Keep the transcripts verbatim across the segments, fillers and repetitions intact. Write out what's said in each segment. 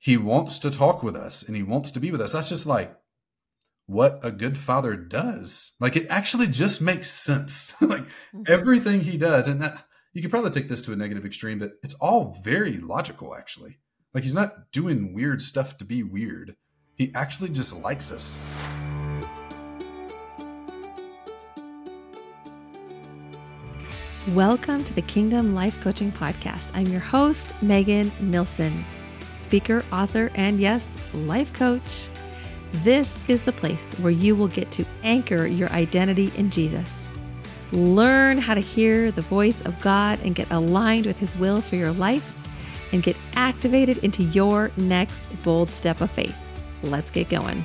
he wants to talk with us and he wants to be with us. That's just like what a good father does. Like it actually just makes sense. Like Mhm. everything he does. And that, you could probably take this to a negative extreme, but it's all very logical, actually. Like he's not doing weird stuff to be weird. He actually just likes us. Welcome to the Kingdom Life Coaching Podcast. I'm your host, Megan Nilsson, speaker, author, and yes, life coach. This is the place where you will get to anchor your identity in Jesus. Learn how to hear the voice of God and get aligned with His will for your life and get activated into your next bold step of faith. Let's get going.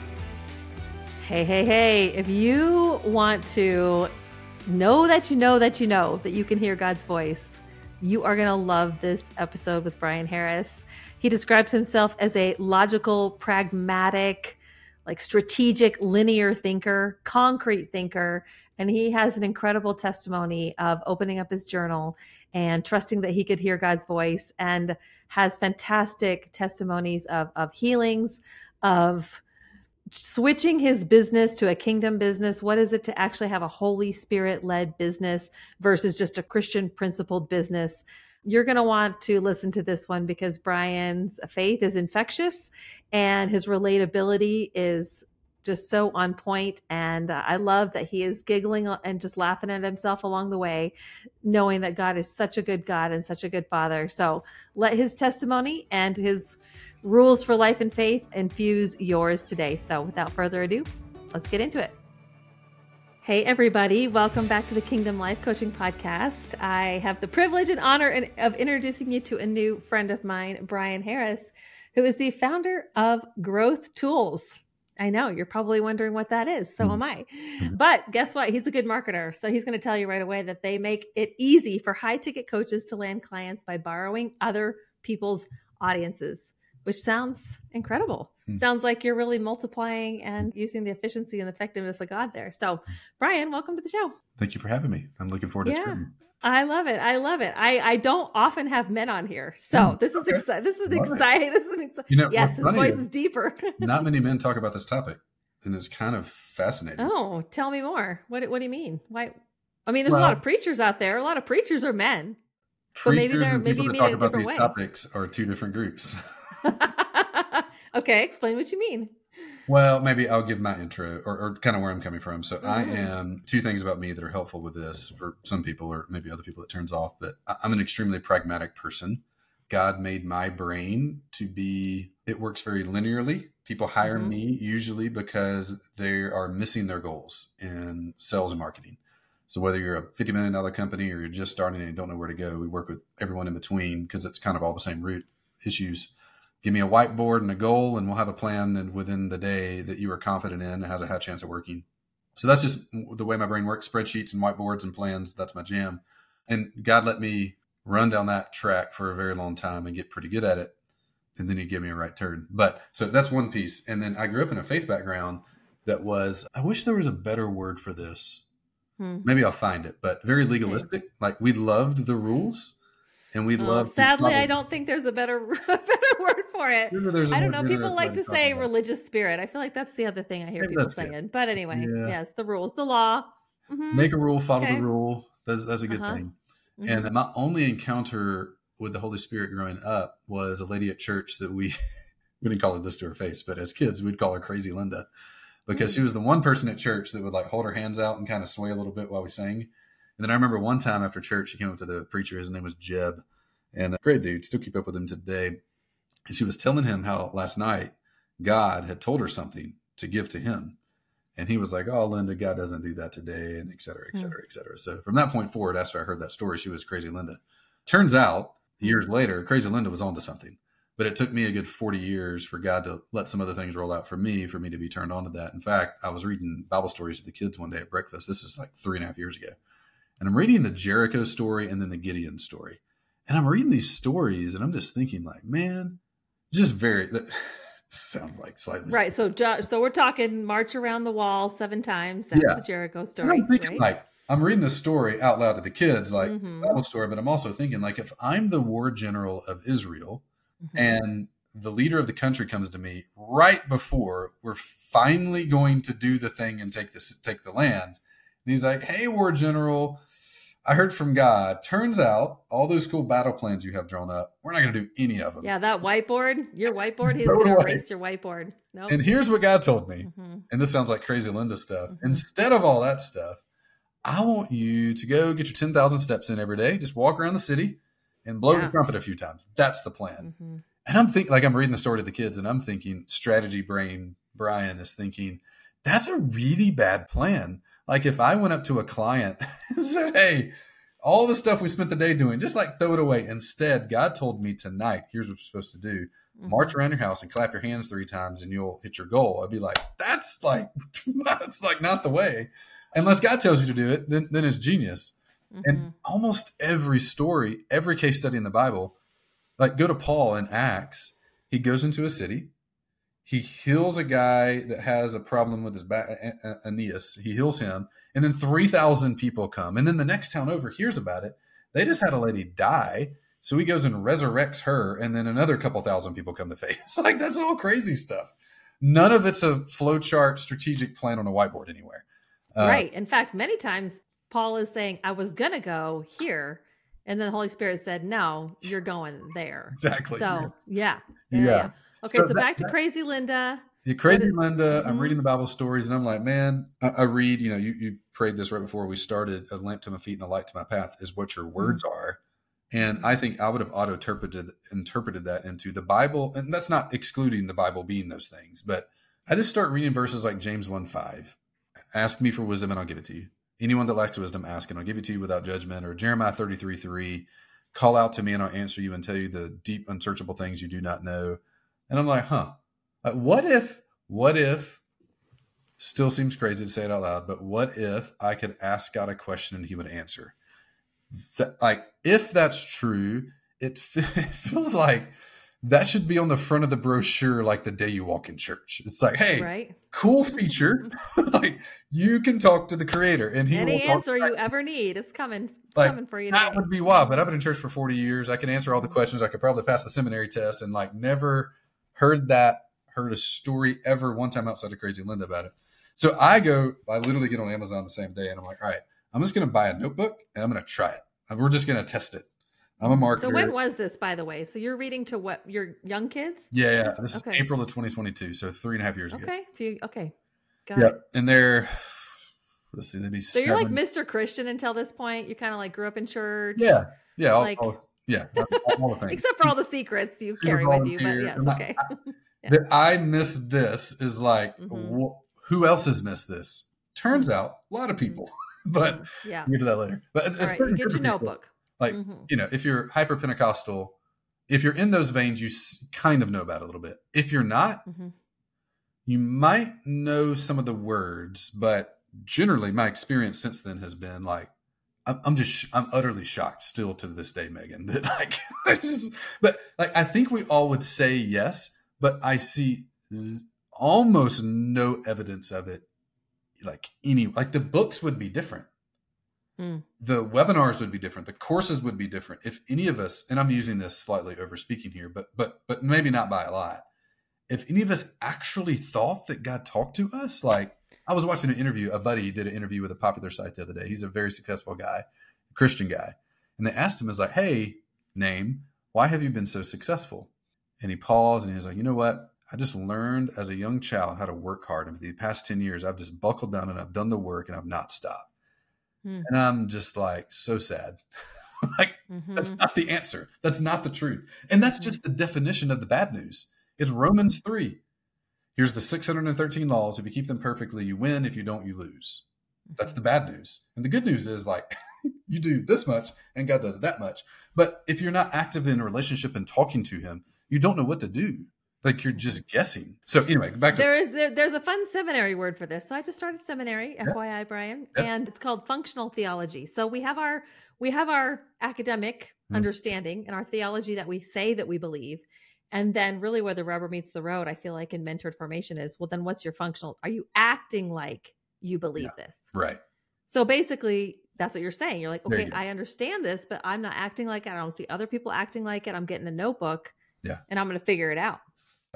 Hey, hey, hey, if you want to know that you know that you know that you can hear God's voice, you are going to love this episode with Brian Harris. He describes himself as a logical, pragmatic, like strategic, linear thinker, concrete thinker. And he has an incredible testimony of opening up his journal and trusting that he could hear God's voice, and has fantastic testimonies of, of healings, of switching his business to a kingdom business. What is it to actually have a Holy Spirit led business versus just a Christian principled business? You're going to want to listen to this one because Brian's faith is infectious and his relatability is just so on point. And uh, I love that he is giggling and just laughing at himself along the way, knowing that God is such a good God and such a good Father. So let his testimony and his rules for life and faith infuse yours today. So without further ado, let's get into it. Hey, everybody. Welcome back to the Kingdom Life Coaching Podcast. I have the privilege and honor of introducing you to a new friend of mine, Brian Harris, who is the founder of Growth Tools. I know you're probably wondering what that is. So am I. But guess what? He's a good marketer. So he's going to tell you right away that they make it easy for high ticket coaches to land clients by borrowing other people's audiences, which sounds incredible. Mm. Sounds like you're really multiplying and using the efficiency and effectiveness of God there. So Brian, welcome to the show. Thank you for having me. I'm looking forward to yeah. chatting. I love it. I love it. I, I don't often have men on here. So mm, this is okay. exciting. This is exciting. This is exciting. You know, yes, his voice is deeper. Not many men talk about this topic, and it's kind of fascinating. Oh, tell me more. What What do you mean? Why? I mean, there's well, a lot of preachers out there. A lot of preachers are men. But maybe they're maybe you mean it a different way. Topics are two different groups. Okay, explain what you mean. Well, maybe I'll give my intro or, or kind of where I'm coming from. So mm-hmm. I am two things about me that are helpful with this for some people, or maybe other people it turns off, but I'm an extremely pragmatic person. God made my brain to be, it works very linearly. People hire mm-hmm. me usually because they are missing their goals in sales and marketing. So whether you're a fifty million dollars company or you're just starting and you don't know where to go, we work with everyone in between because it's kind of all the same root issues. Give me a whiteboard and a goal, and we'll have a plan and within the day that you are confident in and has a high chance of working. So that's just the way my brain works. Spreadsheets and whiteboards and plans, that's my jam. And God let me run down that track for a very long time and get pretty good at it. And then He gave me a right turn. But so that's one piece. And then I grew up in a faith background that was, I wish there was a better word for this. Hmm. Maybe I'll find it, but very legalistic. Okay. Like we loved the rules. And we oh, love. Sadly, I don't think there's a better, a better word for it. I don't know. People like to say religious spirit. I feel like that's the other thing I hear Maybe people saying. Good. But anyway, yeah. yes, the rules, the law. Mm-hmm. Make a rule, follow okay. the rule. That's that's a good uh-huh. thing. Mm-hmm. And my only encounter with the Holy Spirit growing up was a lady at church that we we didn't call her this to her face, but as kids we'd call her Crazy Linda because mm-hmm. she was the one person at church that would like hold her hands out and kind of sway a little bit while we sang. And then I remember one time after church, she came up to the preacher. His name was Jeb. And a great dude, still keep up with him today. And she was telling him how last night God had told her something to give to him. And he was like, oh, Linda, God doesn't do that today, and et cetera, et cetera, et cetera. So from that point forward, after I heard that story, she was Crazy Linda. Turns out, years later, Crazy Linda was onto something. But it took me a good forty years for God to let some other things roll out for me, for me to be turned on to that. In fact, I was reading Bible stories to the kids one day at breakfast. This is like three and a half years ago. And I'm reading the Jericho story and then the Gideon story. And I'm reading these stories and I'm just thinking like, man, just very, that sounds like slightly. Right. So, so we're talking march around the wall seven times. That's yeah. the Jericho story. I'm thinking, right? like, I'm reading this story out loud to the kids, like mm-hmm. Bible story, but I'm also thinking like, if I'm the war general of Israel mm-hmm. and the leader of the country comes to me right before we're finally going to do the thing and take this, take the land. And he's like, hey, war general, I heard from God. Turns out all those cool battle plans you have drawn up, we're not going to do any of them. Yeah, that whiteboard, your whiteboard, he's going to erase your whiteboard. Nope. And here's what God told me. Mm-hmm. And this sounds like crazy Linda stuff. Mm-hmm. Instead of all that stuff, I want you to go get your ten thousand steps in every day. Just walk around the city and blow yeah. the trumpet a few times. That's the plan. Mm-hmm. And I'm thinking, like I'm reading the story to the kids and I'm thinking, strategy brain Brian is thinking, that's a really bad plan. Like if I went up to a client and said, hey, all the stuff we spent the day doing, just like throw it away. Instead, God told me tonight, here's what you're supposed to do. Mm-hmm. March around your house and clap your hands three times and you'll hit your goal. I'd be like, that's like, that's like not the way. Unless God tells you to do it, then, then it's genius. Mm-hmm. And almost every story, every case study in the Bible, like go to Paul in Acts, he goes into a city. He heals a guy that has a problem with his back, Aeneas. He heals him. And then three thousand people come. And then the next town over hears about it. They just had a lady die. So he goes and resurrects her. And then another couple thousand people come to faith. It's like, that's all crazy stuff. None of it's a flowchart strategic plan on a whiteboard anywhere. Uh, right. In fact, many times Paul is saying, I was going to go here. And then the Holy Spirit said, no, you're going there. Exactly. So yes. yeah. Yeah. yeah. yeah. Okay, so, so that, back to that, Crazy Linda. Yeah, Crazy Linda. Mm-hmm. I'm reading the Bible stories, and I'm like, man, I, I read. You know, you you prayed this right before we started. A lamp to my feet and a light to my path is what your words mm-hmm. are. And I think I would have auto interpreted interpreted that into the Bible, and that's not excluding the Bible being those things. But I just start reading verses like James one five. Ask me for wisdom, and I'll give it to you. Anyone that lacks wisdom, ask, and I'll give it to you without judgment. Or Jeremiah thirty-three three. Call out to me, and I'll answer you and tell you the deep, unsearchable things you do not know. And I'm like, huh, like, what if, what if, still seems crazy to say it out loud, but what if I could ask God a question and he would answer? That, like, if that's true, it, f- it feels like that should be on the front of the brochure, like the day you walk in church. It's like, hey, right. cool feature. Like, you can talk to the creator and he Any will answer you ever need, it's coming. It's like, coming for you. That today. would be wild, but I've been in church for forty years. I can answer all the questions. I could probably pass the seminary test and like never heard that, heard a story ever one time outside of Crazy Linda about it. So I go, I literally get on Amazon the same day and I'm like, all right, I'm just going to buy a notebook and I'm going to try it. And we're just going to test it. I'm a marketer. So when was this, by the way? So you're reading to what, your young kids? Yeah, yeah. This okay. is April of twenty twenty-two. So three and a half years okay. ago. Okay. Okay. Got yep. it. And they're, let's see, they'd be So seven. you're like Mister Christian until this point. You kind of like grew up in church. Yeah. Yeah. All, like, all, yeah. All the things. Except for all the secrets you Super carry volunteer. with you, but yes. My, okay. yeah. That I missed this is like, mm-hmm. wh- who else has missed this? Turns out a lot of people, but yeah. we'll get to that later. But it's, all right, you get your people. notebook. Like, mm-hmm. you know, if you're hyper Pentecostal, if you're in those veins, you s- kind of know about it a little bit. If you're not, mm-hmm. you might know some of the words, but generally my experience since then has been like, I'm, I'm just, I'm utterly shocked still to this day, Megan, that like, I just, but like, I think we all would say yes, but I see z- almost no evidence of it. Like any, like the books would be different. Mm. The webinars would be different. The courses would be different. If any of us, and I'm using this slightly over speaking here, but, but, but maybe not by a lot. If any of us actually thought that God talked to us, like I was watching an interview, a buddy did an interview with a popular site the other day. He's a very successful guy, Christian guy. And they asked him, is like, hey, name, why have you been so successful? And he paused and he was like, you know what? I just learned as a young child how to work hard. And for the past ten years, I've just buckled down and I've done the work and I've not stopped. Hmm. And I'm just like, so sad. Like, mm-hmm. That's not the answer. That's not the truth. And that's just the definition of the bad news. It's Romans three. Here's the six hundred thirteen laws. If you keep them perfectly, you win. If you don't, you lose. That's the bad news. And the good news is like, you do this much and God does that much. But if you're not active in a relationship and talking to him, you don't know what to do. Like you're just guessing. So anyway, back to there is there, there's a fun seminary word for this. So I just started seminary, yeah. F Y I, Brian, yeah. And it's called functional theology. So we have our we have our academic mm. understanding and our theology that we say that we believe. And then really where the rubber meets the road, I feel like in mentored formation is, well, then what's your functional? Are you acting like you believe yeah. this? Right. So basically that's what you're saying. You're like, okay, you I go. understand this, but I'm not acting like it. I don't see other people acting like it. I'm getting a notebook yeah. and I'm going to figure it out.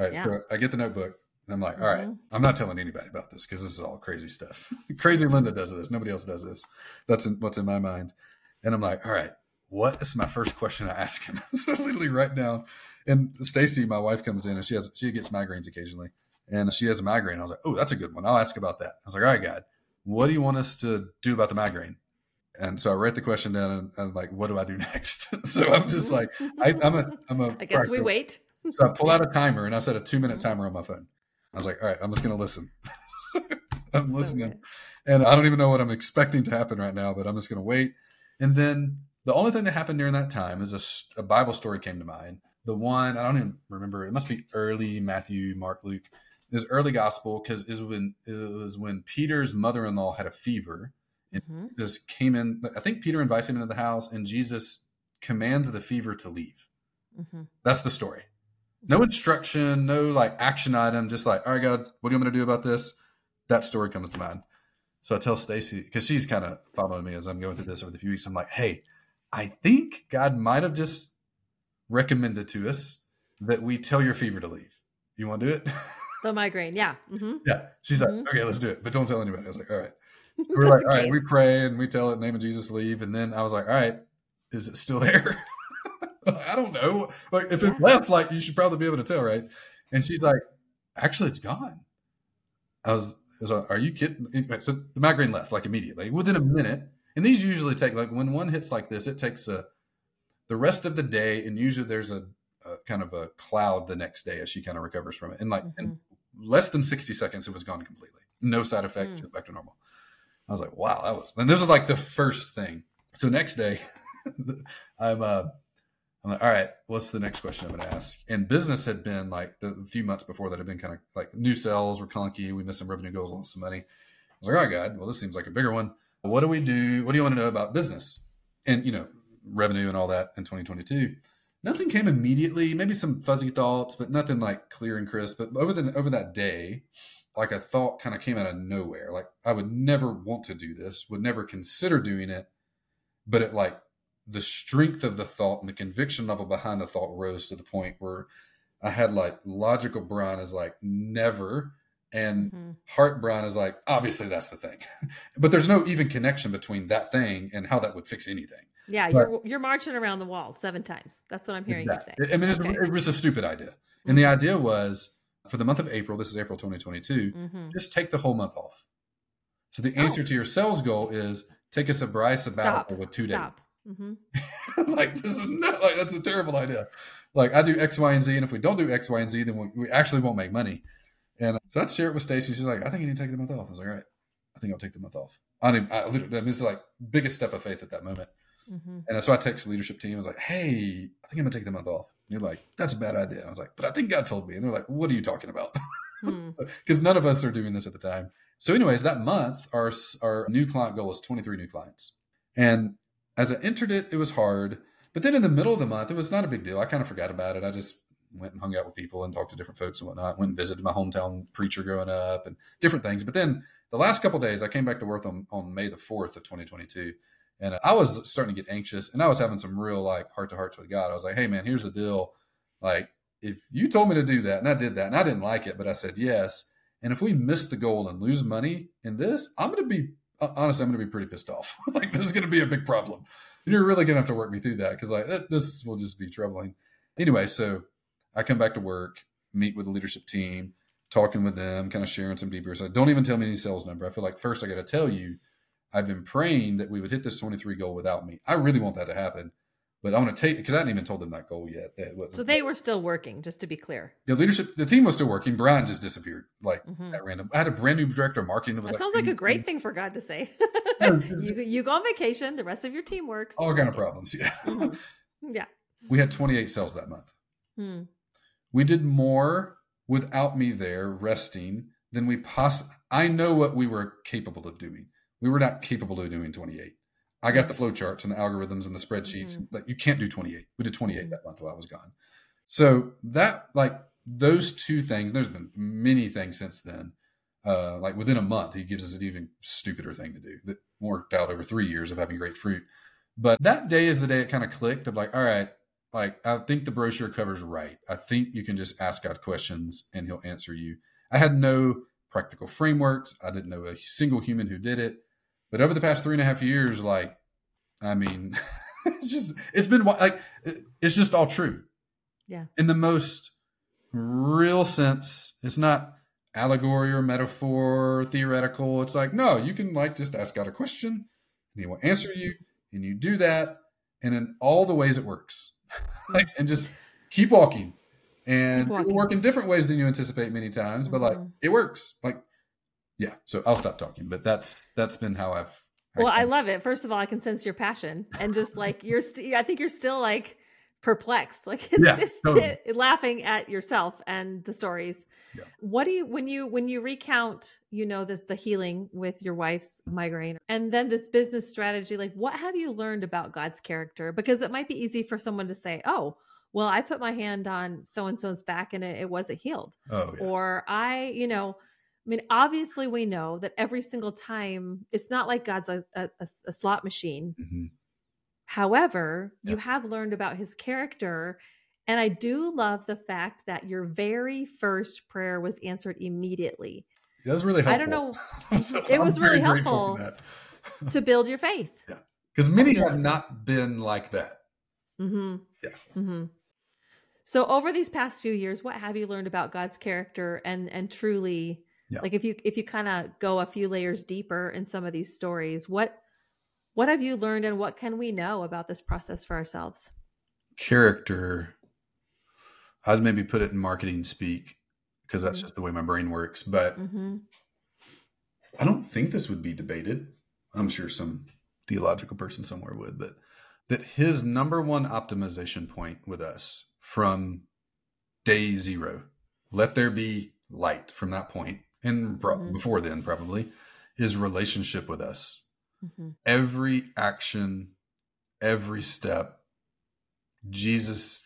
All right. Yeah. So I get the notebook and I'm like, Mm-hmm. all right, I'm not telling anybody about this because this is all crazy stuff. Crazy Linda does this. Nobody else does this. That's in, what's in my mind. And I'm like, all right, what is my first question I ask him? So I literally write down, and Stacy, my wife, comes in and she has, she gets migraines occasionally. And she has a migraine. I was like, oh, that's a good one. I'll ask about that. I was like, all right, God, what do you want us to do about the migraine? And so I write the question down and I'm like, what do I do next? So I'm just like, I, I'm a, I'm a, I guess we wait. So I pull out a timer and I set a two minute timer on my phone. I was like, all right, I'm just going to listen. So I'm so listening good. And I don't even know what I'm expecting to happen right now, but I'm just going to wait. And then the only thing that happened during that time is a, a Bible story came to mind. The one, I don't even remember. It must be early Matthew, Mark, Luke. It was early gospel because it was when, it was when Peter's mother-in-law had a fever. And mm-hmm. Jesus came in. I think Peter invites him into the house and Jesus commands the fever to leave. Mm-hmm. That's the story. No instruction, no like action item, just like, all right, God, what do you want me to do about this? That story comes to mind. So I tell Stacy, because she's kind of following me as I'm going through this over the few weeks. I'm like, hey, I think God might have just recommended to us that we tell your fever to leave. You want to do it? The migraine, yeah. Mm-hmm. Yeah. She's mm-hmm. like, okay, let's do it. But don't tell anybody. I was like, all right. So we're like, all right, we pray and we tell it in the name of Jesus, leave. And then I was like, all right, is it still there? I don't know. Like if yeah. it left, like you should probably be able to tell, right? And she's like, actually, it's gone. I was, I was like, are you kidding? So the migraine left like immediately within a minute. And these usually take like when one hits like this, it takes a the rest of the day, and usually there's a, a kind of a cloud the next day as she kind of recovers from it. And like mm-hmm. in less than sixty seconds, it was gone completely. No side effect, mm. back to normal. I was like, wow, that was. And this was like the first thing. So next day, I'm uh. I'm like, all right, what's the next question I'm going to ask? And business had been like the few months before that had been kind of like new sales were clunky. We missed some revenue goals, lost some money. I was like, all right, God, well, this seems like a bigger one. What do we do? What do you want to know about business? And, you know, revenue and all that in twenty twenty-two. Nothing came immediately, maybe some fuzzy thoughts, but nothing like clear and crisp. But over the over that day, like a thought kind of came out of nowhere. Like I would never want to do this, would never consider doing it. But it like, the strength of the thought and the conviction level behind the thought rose to the point where I had like logical Brian is like never, and mm-hmm. heart Brian is like, obviously that's the thing, but there's no even connection between that thing and how that would fix anything. Yeah. But, you're, you're marching around the wall seven times. That's what I'm hearing exactly. you say. I mean, okay. it was a stupid idea. Mm-hmm. And the idea was for the month of April, this is April, twenty twenty-two, mm-hmm. just take the whole month off. So the answer oh. to your sales goal is take a sobriety sabbatical with two Stop. days. Mm-hmm. Like this is not like that's a terrible idea. Like I do X, Y, and Z, and if we don't do X, Y, and Z, then we, we actually won't make money. And so I share it with Stacy. She's like, I think you need to take the month off. I was like, all right, I think I'll take the month off. I don't even, I literally, I mean, this is like biggest step of faith at that moment. Mm-hmm. And so I text the leadership team. I was like, hey, I think I'm gonna take the month off. And they're like, that's a bad idea. And I was like, but I think God told me. And they're like, what are you talking about? Because mm. so, none of us are doing this at the time. So, anyways, that month, our our new client goal was twenty-three new clients, and as I entered it, it was hard. But then in the middle of the month, it was not a big deal. I kind of forgot about it. I just went and hung out with people and talked to different folks and whatnot. Went and visited my hometown preacher growing up and different things. But then the last couple of days, I came back to work on, on May the fourth of twenty twenty-two. And I was starting to get anxious. And I was having some real like heart-to-hearts with God. I was like, hey, man, here's the deal. Like, if you told me to do that, and I did that, and I didn't like it, but I said yes. And if we miss the goal and lose money in this, I'm going to be honestly, I'm going to be pretty pissed off. Like, this is going to be a big problem. And you're really going to have to work me through that because like this will just be troubling. Anyway, so I come back to work, meet with the leadership team, talking with them, kind of sharing some debriefs. So don't even tell me any sales number. I feel like first I got to tell you, I've been praying that we would hit this twenty-three goal without me. I really want that to happen. But I want to take, because I hadn't even told them that goal yet. So they were still working, just to be clear. Yeah, leadership, the team was still working. Brian just disappeared, like mm-hmm. at random. I had a brand new director of marketing. That, was that like sounds like a great thing for God to say. you, you go on vacation, the rest of your team works. All kind of problems, yeah. Mm-hmm. Yeah. We had twenty-eight sales that month. Hmm. We did more without me there resting than we possibly, I know what we were capable of doing. We were not capable of doing twenty-eight. I got the flow charts and the algorithms and the spreadsheets. Mm-hmm. Like you can't do twenty-eight. We did twenty-eight mm-hmm. that month while I was gone. So that like those two things, there's been many things since then. Uh, like within a month, he gives us an even stupider thing to do that worked out over three years of having great fruit. But that day is the day it kind of clicked of like, all right, like, I think the brochure cover's right. I think you can just ask God questions and he'll answer you. I had no practical frameworks. I didn't know a single human who did it. But over the past three and a half years, like, I mean, it's just, it's been like, it's just all true. Yeah. In the most real sense. It's not allegory or metaphor or theoretical. It's like, no, you can like just ask God a question and he will answer you, and you do that. And in all the ways it works, like, and just keep walking, and Keep walking. It will work in different ways than you anticipate many times, but like, it works. Like, yeah. So I'll stop talking, but that's, that's been how I've, well, I, I love it. First of all, I can sense your passion, and just like, you're st- I think you're still like perplexed, like it's, yeah, it's totally. t- laughing at yourself and the stories. Yeah. What do you, when you, when you recount, you know, this, the healing with your wife's migraine, and then this business strategy, like, what have you learned about God's character? Because it might be easy for someone to say, oh, well, I put my hand on so-and-so's back and it, it wasn't healed. Oh, yeah. Or I, you know, I mean, obviously we know that every single time, it's not like God's a, a, a slot machine. Mm-hmm. However, Yeah. you have learned about his character. And I do love the fact that your very first prayer was answered immediately. That was really helpful. I don't know. So it was I'm really very grateful helpful for that. to build your faith. Yeah. Because many have not been like that. Mm-hmm. Yeah. Mm-hmm. So over these past few years, what have you learned about God's character, and, and truly, Yeah. like if you, if you kind of go a few layers deeper in some of these stories, what, what have you learned, and what can we know about this process for ourselves? Character, I'd maybe put it in marketing speak, because that's mm-hmm. just the way my brain works. But mm-hmm. I don't think this would be debated. I'm sure some theological person somewhere would, but that his number one optimization point with us from day zero, let there be light from that point, and mm-hmm. before then probably, is relationship with us. Mm-hmm. Every action, every step, Jesus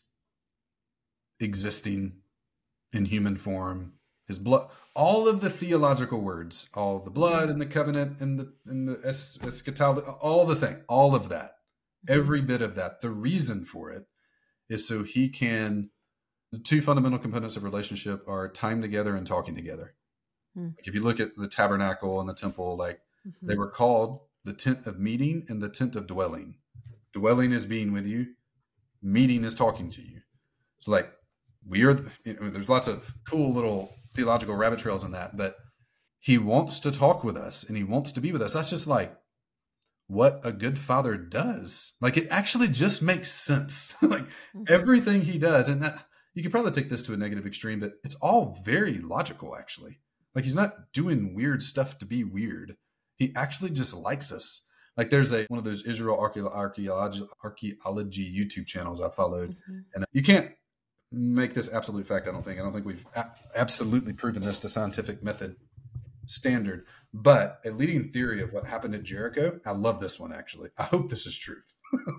existing in human form, his blood, all of the theological words, all the blood and the covenant and the and the es- eschatology, all the thing, all of that, every bit of that. The reason for it is so he can. The two fundamental components of relationship are time together and talking together. Mm. Like if you look at the tabernacle and the temple, like mm-hmm. they were called the tent of meeting and the tent of dwelling. Dwelling is being with you. Meeting is talking to you. So like we are, you know, there's lots of cool little theological rabbit trails in that, but he wants to talk with us and he wants to be with us. That's just like what a good father does. Like it actually just makes sense. Like mm-hmm. everything he does. And that, you could probably take this to a negative extreme, but it's all very logical actually. Like he's not doing weird stuff to be weird. He actually just likes us. Like there's a one of those Israel archaeology archaeology YouTube channels I followed, mm-hmm. and you can't make this absolute fact. I don't think. I don't think we've a- absolutely proven this to scientific method standard. But a leading theory of what happened at Jericho, I love this one actually. I hope this is true.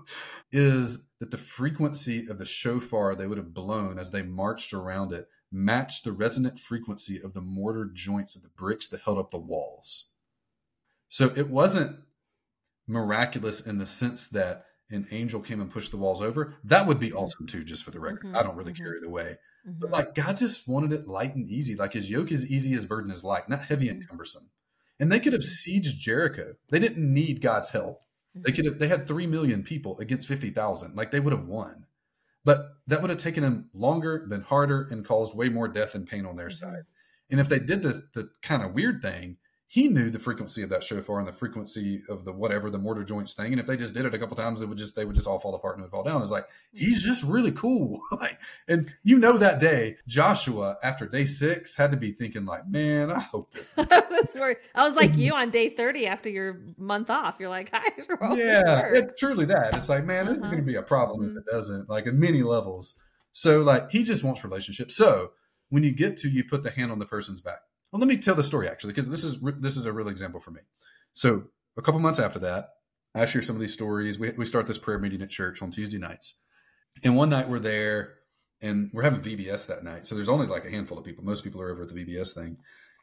Is that the frequency of the shofar they would have blown as they marched around it matched the resonant frequency of the mortar joints of the bricks that held up the walls. So it wasn't miraculous in the sense that an angel came and pushed the walls over. That would be awesome too, just for the record. Mm-hmm, I don't really mm-hmm. care either way. Mm-hmm. But like God just wanted it light and easy. Like his yoke is easy, his burden is light, not heavy and cumbersome. And they could have sieged Jericho. They didn't need God's help. Mm-hmm. They could have, they had three million people against fifty thousand. Like they would have won. But that would have taken them longer, been harder, and caused way more death and pain on their mm-hmm. side. And if they did the, the kind of weird thing, he knew the frequency of that shofar and the frequency of the whatever, the mortar joints thing. And if they just did it a couple times, it would just, they would just all fall apart and it would fall down. It's like, he's just really cool. Like, and you know, that day, Joshua, after day six, had to be thinking like, man, I hope that. I, was worried. I was like you on day thirty after your month off. You're like, I hope yeah, it's truly that. It's like, man, this uh-huh. is going to be a problem mm-hmm. if it doesn't, like in many levels. So like, he just wants relationships. So when you get to, you put the hand on the person's back. Well, let me tell the story actually, because this is this is a real example for me. So a couple months after that, I share some of these stories. We we start this prayer meeting at church on Tuesday nights, and one night we're there, and we're having V B S that night. So there's only like a handful of people. Most people are over at the V B S thing,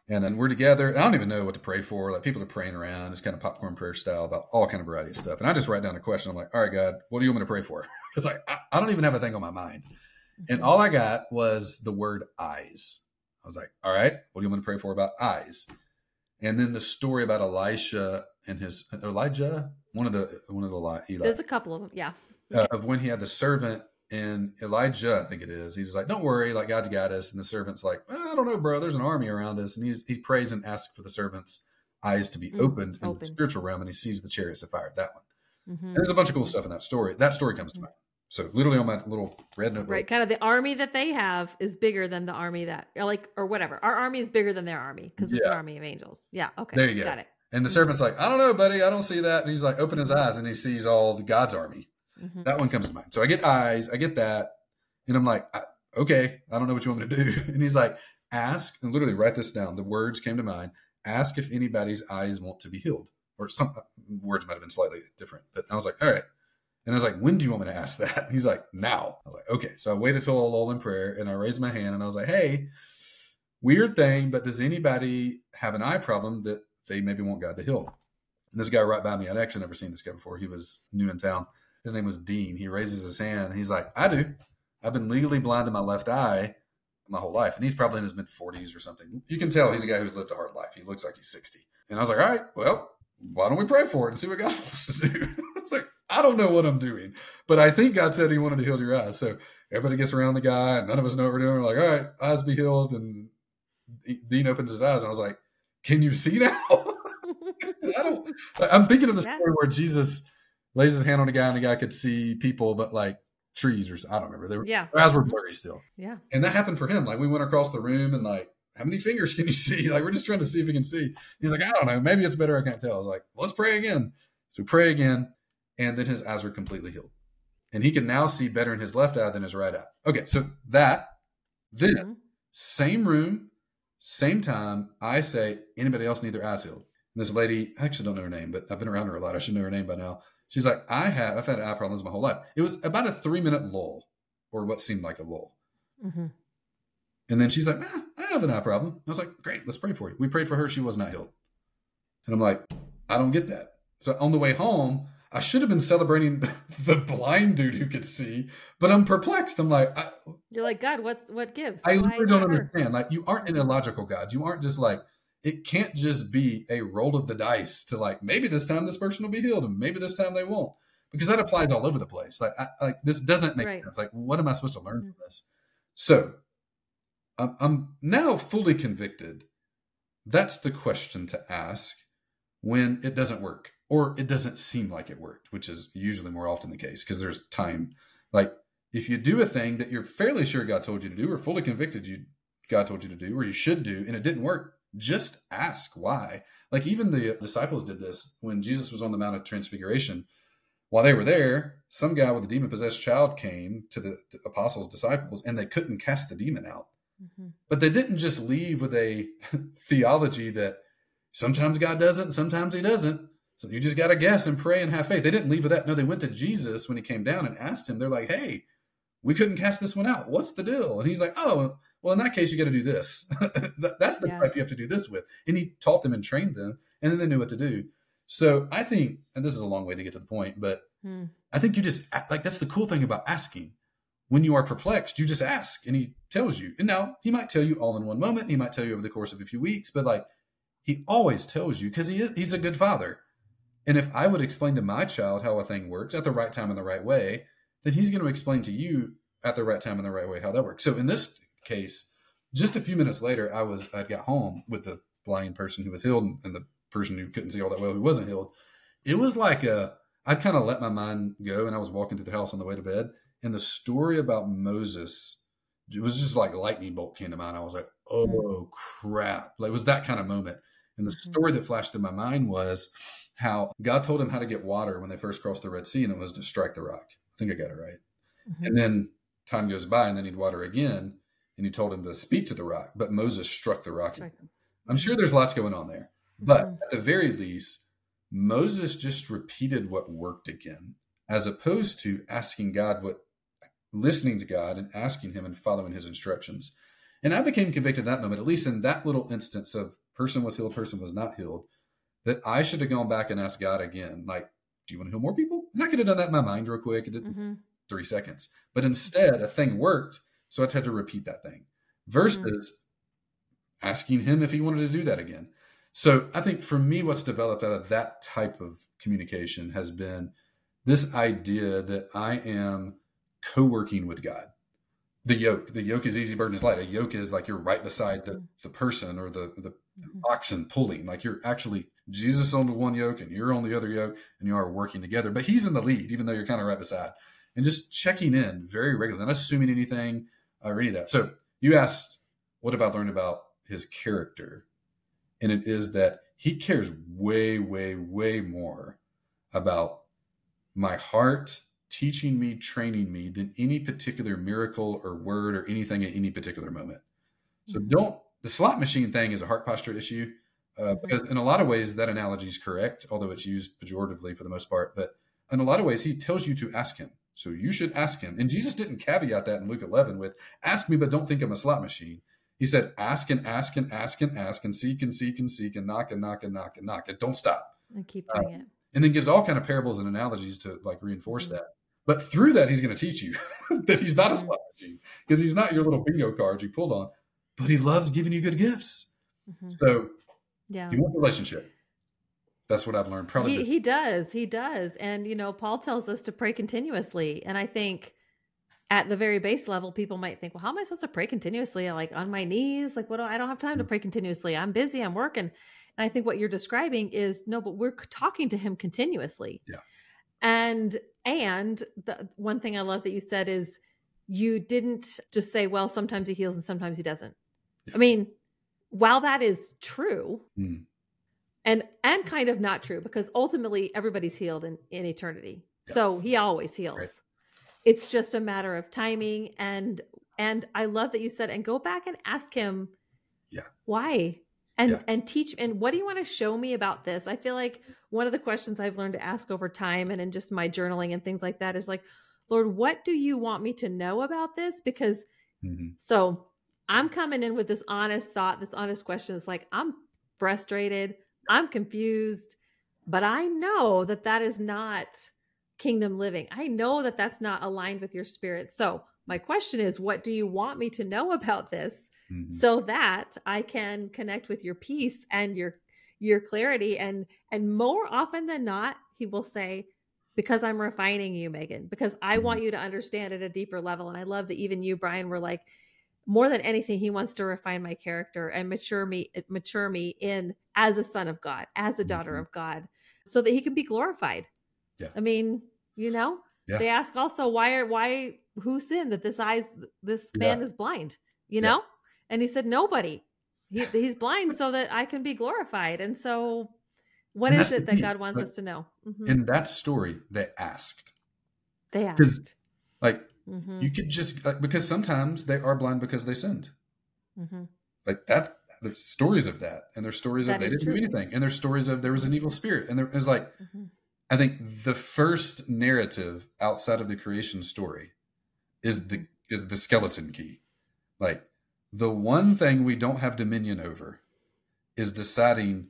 And then we're together. And I don't even know what to pray for. Like people are praying around. It's kind of popcorn prayer style about all kind of variety of stuff. And I just write down a question. I'm like, all right, God, what do you want me to pray for? Because like, I, I don't even have a thing on my mind. And all I got was the word eyes. I was like, all right, what do you want me to pray for about eyes? And then the story about Elisha and his Elijah, one of the, one of the, Eli, there's a couple of them. Yeah. Uh, of when he had the servant and Elijah, I think it is, he's like, don't worry, like God's got us. And the servant's like, well, I don't know, bro, there's an army around us. And he's, he prays and asks for the servant's eyes to be mm, opened open. in the spiritual realm. And he sees the chariots of fire, that one. Mm-hmm. And there's a bunch of cool stuff in that story. That story comes mm-hmm. to mind. So literally on my little red notebook. Right. Kind of the army that they have is bigger than the army that, or like, or whatever. Our army is bigger than their army because it's yeah. an army of angels. Yeah. Okay. There you go. Got it. And the servant's like, I don't know, buddy. I don't see that. And he's like, open his eyes and he sees all the God's army. Mm-hmm. That one comes to mind. So I get eyes, I get that. And I'm like, okay, I don't know what you want me to do. And he's like, ask, and literally write this down. The words came to mind. Ask if anybody's eyes want to be healed. Or some words might have been slightly different. But I was like, all right. And I was like, when do you want me to ask that? And he's like, now. I was like, okay. So I waited till a lull in prayer and I raised my hand and I was like, hey, weird thing, but does anybody have an eye problem that they maybe want God to heal? And this guy right by me, I'd actually never seen this guy before. He was new in town. His name was Dean. He raises his hand and he's like, I do. I've been legally blind in my left eye my whole life. And he's probably in his mid forties or something. You can tell he's a guy who's lived a hard life. He looks like he's sixty. And I was like, all right, well, why don't we pray for it and see what God wants to do? It's like, I don't know what I'm doing, but I think God said he wanted to heal your eyes. So everybody gets around the guy and none of us know what we're doing. We're like, all right, eyes be healed. And Dean opens his eyes and I was like, can you see now? I don't, I'm thinking of the story yeah. where Jesus lays his hand on a guy and the guy could see people, but like trees or I don't remember. They were, yeah. Their eyes were blurry still. Yeah. And that happened for him. Like we went across the room and like, how many fingers can you see? Like, we're just trying to see if we can see. He's like, I don't know. Maybe it's better. I can't tell. I was like, let's pray again. So we pray again. And then his eyes were completely healed. And he can now see better in his left eye than his right eye. Okay. So that, then mm-hmm. same room, same time, I say, anybody else need their eyes healed? And this lady, I actually don't know her name, but I've been around her a lot. I should know her name by now. She's like, I have, I've had eye problems my whole life. It was about a three minute lull, or what seemed like a lull. Mm-hmm. And then she's like, ah, I have an eye problem. I was like, great, let's pray for you. We prayed for her. She was not healed. And I'm like, I don't get that. So on the way home, I should have been celebrating the blind dude who could see, but I'm perplexed. I'm like, I, you're like, God, what's, what gives? I literally don't understand. Like, you aren't an illogical God. You aren't just like, it can't just be a roll of the dice to like, maybe this time this person will be healed and maybe this time they won't, because that applies all over the place. Like, I, like this doesn't make right. sense. Like, what am I supposed to learn mm-hmm. from this? So I'm now fully convicted. That's the question to ask when it doesn't work or it doesn't seem like it worked, which is usually more often the case because there's time. Like if you do a thing that you're fairly sure God told you to do or fully convicted you God told you to do or you should do and it didn't work, just ask why. Like even the disciples did this when Jesus was on the Mount of Transfiguration. While they were there, some guy with a demon-possessed child came to the apostles' disciples and they couldn't cast the demon out. Mm-hmm. But they didn't just leave with a theology that sometimes God doesn't, sometimes he doesn't. So you just got to guess and pray and have faith. They didn't leave with that. No, they went to Jesus when he came down and asked him. They're like, hey, we couldn't cast this one out. What's the deal? And he's like, oh, well, in that case, you got to do this. That's the yeah. type you have to do this with. And he taught them and trained them, and then they knew what to do. So I think, and this is a long way to get to the point, but hmm. I think you just, like, that's the cool thing about asking. When you are perplexed, you just ask and he tells you. And now he might tell you all in one moment. He might tell you over the course of a few weeks, but like he always tells you because he is, he's a good father. And if I would explain to my child how a thing works at the right time in the right way, then he's going to explain to you at the right time in the right way how that works. So in this case, just a few minutes later, I was, I got home with the blind person who was healed and the person who couldn't see all that well, who wasn't healed. It was like a, I kind of let my mind go and I was walking through the house on the way to bed. And the story about Moses, it was just like lightning bolt came to mind. I was like, oh, mm. crap. Like, it was that kind of moment. And the mm-hmm. story that flashed through my mind was how God told him how to get water when they first crossed the Red Sea, and it was to strike the rock. I think I got it right. Mm-hmm. And then time goes by, and they need water again, and he told him to speak to the rock. But Moses struck the rock. Strike I'm sure there's lots going on there. But mm-hmm. at the very least, Moses just repeated what worked again, as opposed to asking God what, listening to God and asking him and following his instructions. And I became convicted in that moment, at least in that little instance of person was healed, person was not healed, that I should have gone back and asked God again, like, do you want to heal more people? And I could have done that in my mind real quick. It did mm-hmm. three seconds. But instead, a thing worked, so I had to repeat that thing. Versus mm-hmm. asking him if he wanted to do that again. So I think for me, what's developed out of that type of communication has been this idea that I am co-working with God. The yoke, the yoke is easy, burden is light. A yoke is like you're right beside the, the person or the, the mm-hmm. oxen pulling. Like you're actually Jesus on the one yoke and you're on the other yoke and you are working together. But he's in the lead, even though you're kind of right beside. And just checking in very regularly, not assuming anything or any of that. So you asked, what have I learned about his character? And it is that he cares way, way, way more about my heart teaching me, training me than any particular miracle or word or anything at any particular moment. So mm-hmm. don't, the slot machine thing is a heart posture issue uh, mm-hmm. because in a lot of ways that analogy is correct, although it's used pejoratively for the most part. But in a lot of ways, he tells you to ask him. So you should ask him. And Jesus didn't caveat that in Luke eleven with ask me, but don't think I'm a slot machine. He said, ask and ask and ask and ask and seek and seek and seek and knock and knock and knock and knock and don't stop. And keep doing uh, it. And then gives all kind of parables and analogies to like reinforce mm-hmm. that. But through that, he's going to teach you that he's not a slot machine because he's not your little bingo cards you pulled on, but he loves giving you good gifts. Mm-hmm. So yeah, you want the relationship. That's what I've learned. Probably he, he does. He does. And, you know, Paul tells us to pray continuously. And I think at the very base level, people might think, well, how am I supposed to pray continuously? I'm like on my knees, like, what do I don't have time to pray continuously. I'm busy. I'm working. And I think what you're describing is no, but we're talking to him continuously. Yeah. And, and the one thing I love that you said is you didn't just say, well, sometimes he heals and sometimes he doesn't. Yeah. I mean, while that is true mm. and, and kind of not true, because ultimately everybody's healed in, in eternity. Yeah. So he always heals. Right. It's just a matter of timing. And, and I love that you said, and go back and ask him yeah. why. And yeah. and teach, and what do you want to show me about this? I feel like one of the questions I've learned to ask over time and in just my journaling and things like that is like, Lord, what do you want me to know about this? Because mm-hmm. so I'm coming in with this honest thought, this honest question. It's like, I'm frustrated, I'm confused, but I know that that is not kingdom living. I know that that's not aligned with your spirit. So my question is, what do you want me to know about this mm-hmm. so that I can connect with your peace and your, your clarity? And, and more often than not, he will say, because I'm refining you, Megan, because I mm-hmm. want you to understand at a deeper level. And I love that even you, Brian, were like, more than anything, he wants to refine my character and mature me, mature me in as a son of God, as a daughter mm-hmm. of God, so that he can be glorified. Yeah. I mean, you know, yeah. they ask also, why are, why, who sinned that this eyes, this man yeah. is blind, you know? Yeah. And he said, nobody, he, he's blind so that I can be glorified. And so what and is it that God wants like, us to know? Mm-hmm. In that story, they asked. They asked. Like, mm-hmm. you could just, like, because sometimes they are blind because they sinned. Mm-hmm. Like that, there's stories of that. And there's stories that of they didn't true. do anything. And there's stories of there was an evil spirit. And there is like, mm-hmm. I think the first narrative outside of the creation story is the is the skeleton key. Like the one thing we don't have dominion over is deciding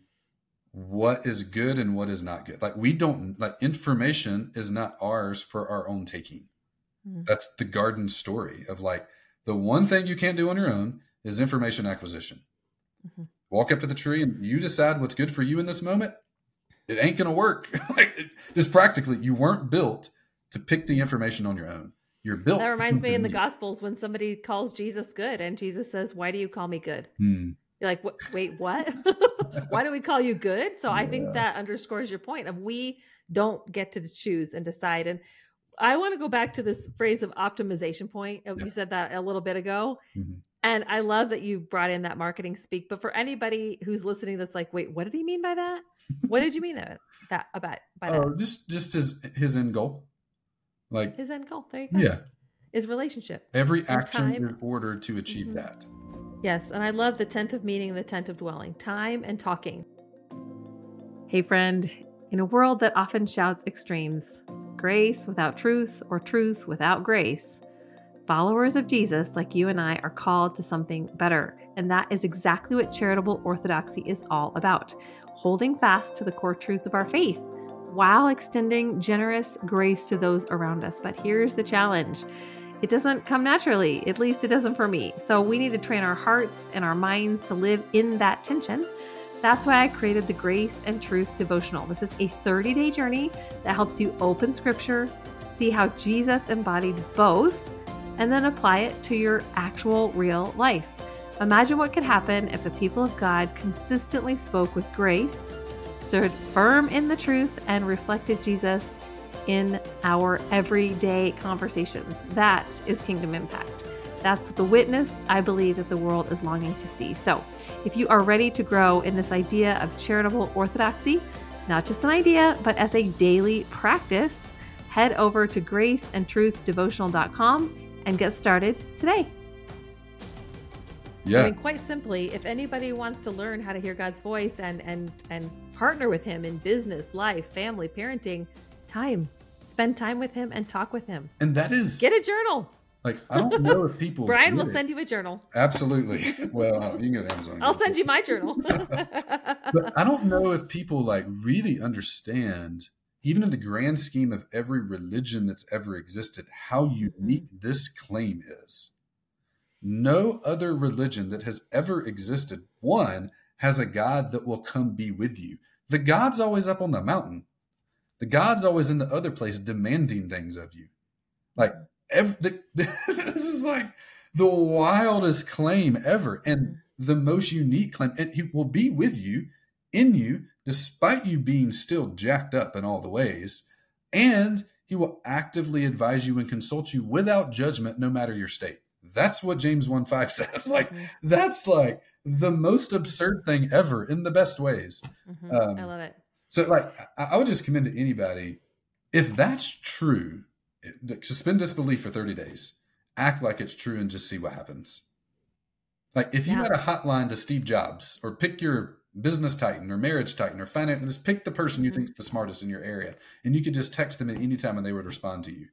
what is good and what is not good. Like we don't, like information is not ours for our own taking. Mm-hmm. That's the garden story of like, the one thing you can't do on your own is information acquisition. Mm-hmm. Walk up to the tree and you decide what's good for you in this moment. It ain't going to work. Like it, just practically, you weren't built to pick the information on your own. You're built. That reminds me in the Gospels when somebody calls Jesus good and Jesus says, why do you call me good? Hmm. You're like, what, wait, what? Why do we call you good? So yeah. I think that underscores your point of we don't get to choose and decide. And I want to go back to this phrase of optimization point. You yes. said that a little bit ago. Mm-hmm. And I love that you brought in that marketing speak. But for anybody who's listening that's like, wait, what did he mean by that? What did you mean that, that about by that? Oh, just just his his end goal. Like his end goal. There you go. Yeah. Is relationship. Every action is ordered to achieve mm-hmm. that. Yes. And I love the tent of meeting and the tent of dwelling. Time and talking. Hey, friend. In a world that often shouts extremes, grace without truth or truth without grace, followers of Jesus, like you and I, are called to something better. And that is exactly what charitable orthodoxy is all about. Holding fast to the core truths of our faith while extending generous grace to those around us. But here's the challenge. It doesn't come naturally, at least it doesn't for me. So we need to train our hearts and our minds to live in that tension. That's why I created the Grace and Truth Devotional. This is a thirty-day journey that helps you open scripture, see how Jesus embodied both, and then apply it to your actual real life. Imagine what could happen if the people of God consistently spoke with grace, stood firm in the truth, and reflected Jesus in our everyday conversations. That is kingdom impact. That's the witness I believe that the world is longing to see. So if you are ready to grow in this idea of charitable orthodoxy, not just an idea, but as a daily practice, head over to grace and truth devotional dot com and get started today. Yeah. I mean, quite simply, if anybody wants to learn how to hear God's voice and and and partner with him in business, life, family, parenting, time, spend time with him and talk with him. And that is... Get a journal. Like, I don't know if people... Brian will it. send you a journal. Absolutely. Well, I don't, you can go to Amazon. I'll send you my journal. But I don't know if people like really understand, even in the grand scheme of every religion that's ever existed, how unique mm-hmm. this claim is. No other religion that has ever existed, one, has a God that will come be with you. The God's always up on the mountain. The God's always in the other place demanding things of you. Like, every, the, this is like the wildest claim ever and the most unique claim. And he will be with you, in you, despite you being still jacked up in all the ways. And he will actively advise you and consult you without judgment, no matter your state. That's what James one five says. Like, mm-hmm. that's like the most absurd thing ever in the best ways. Mm-hmm. Um, I love it. So like, I, I would just commend to anybody, if that's true, suspend disbelief for thirty days, act like it's true and just see what happens. Like if you yeah. had a hotline to Steve Jobs, or pick your business titan or marriage titan or finance, just pick the person mm-hmm. you think is the smartest in your area. And you could just text them at any time and they would respond to you.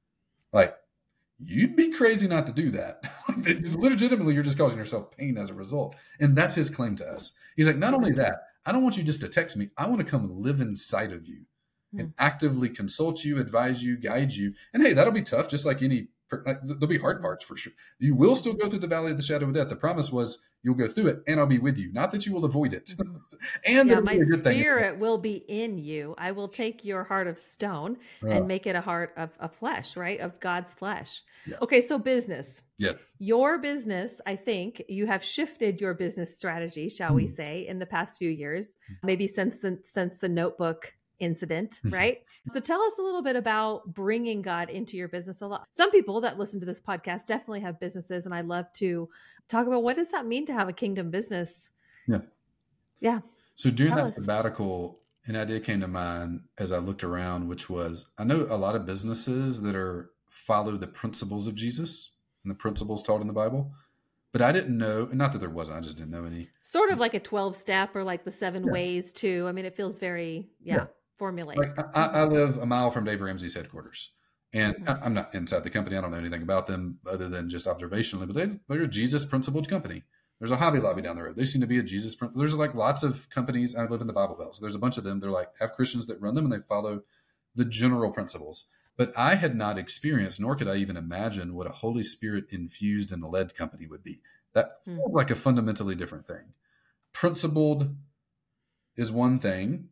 Like, you'd be crazy not to do that. Legitimately, you're just causing yourself pain as a result. And that's his claim to us. He's like, not only that, I don't want you just to text me. I want to come live inside of you and mm. actively consult you, advise you, guide you. And hey, that'll be tough, just like any, like, there'll be hard parts for sure. You will still go through the valley of the shadow of death. The promise was you'll go through it and I'll be with you. Not that you will avoid it. And yeah, my spirit will be in you. I will take your heart of stone uh, and make it a heart of, of flesh, right? Of God's flesh. Yeah. Okay, so business. Yes. Your business, I think you have shifted your business strategy, shall mm. we say, in the past few years, maybe since the since the notebook incident, right? So tell us a little bit about bringing God into your business. A lot. Some people that listen to this podcast definitely have businesses, and I'd love to talk about what does that mean to have a kingdom business? Yeah. Yeah. So during tell that us. sabbatical, an idea came to mind as I looked around, which was, I know a lot of businesses that are follow the principles of Jesus and the principles taught in the Bible. But I didn't know, and not that there wasn't, I just didn't know any. Sort of like a twelve step or like the seven yeah. ways too. I mean, it feels very, yeah, yeah. formulaic. Like I, I live a mile from Dave Ramsey's headquarters, and mm-hmm. I'm not inside the company. I don't know anything about them other than just observationally, but they, they're a Jesus principled company. There's a Hobby Lobby down the road. They seem to be a Jesus. There's like lots of companies. I live in the Bible Belt, so there's a bunch of them. They're like, have Christians that run them and they follow the general principles. But I had not experienced, nor could I even imagine what a Holy Spirit infused and led company would be. That feels mm. like a fundamentally different thing. Principled is one thing,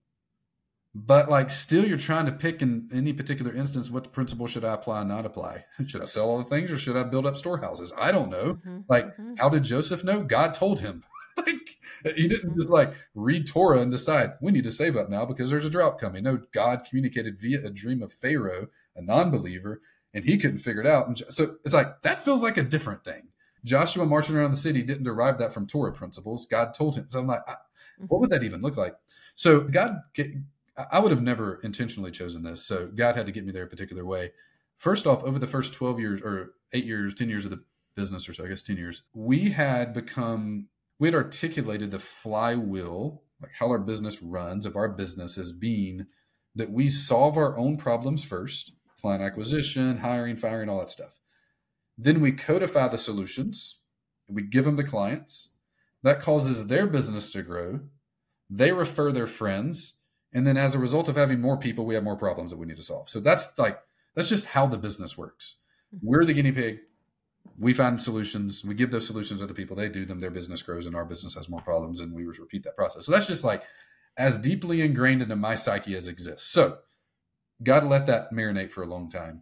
but like still you're trying to pick in any particular instance, what principle should I apply and not apply? Should I sell all the things or should I build up storehouses? I don't know. Mm-hmm. Like, mm-hmm. how did Joseph know? God told him. Like, he didn't just like read Torah and decide we need to save up now because there's a drought coming. No, God communicated via a dream of Pharaoh, a non-believer, and he couldn't figure it out. And so it's like, that feels like a different thing. Joshua marching around the city didn't derive that from Torah principles. God told him. So I'm like, I, what would that even look like? So God, I would have never intentionally chosen this. So God had to get me there a particular way. First off, over the first twelve years or eight years, ten years of the business or so, I guess ten years, we had become, we had articulated the flywheel, like how our business runs of our business as being that we solve our own problems first, client acquisition, hiring, firing, all that stuff. Then we codify the solutions. We give them to clients. That causes their business to grow. They refer their friends. And then as a result of having more people, we have more problems that we need to solve. So that's like, that's just how the business works. We're the guinea pig. We find solutions. We give those solutions to the people. They do them. Their business grows and our business has more problems. And we repeat that process. So that's just like as deeply ingrained into my psyche as exists. So got to let that marinate for a long time.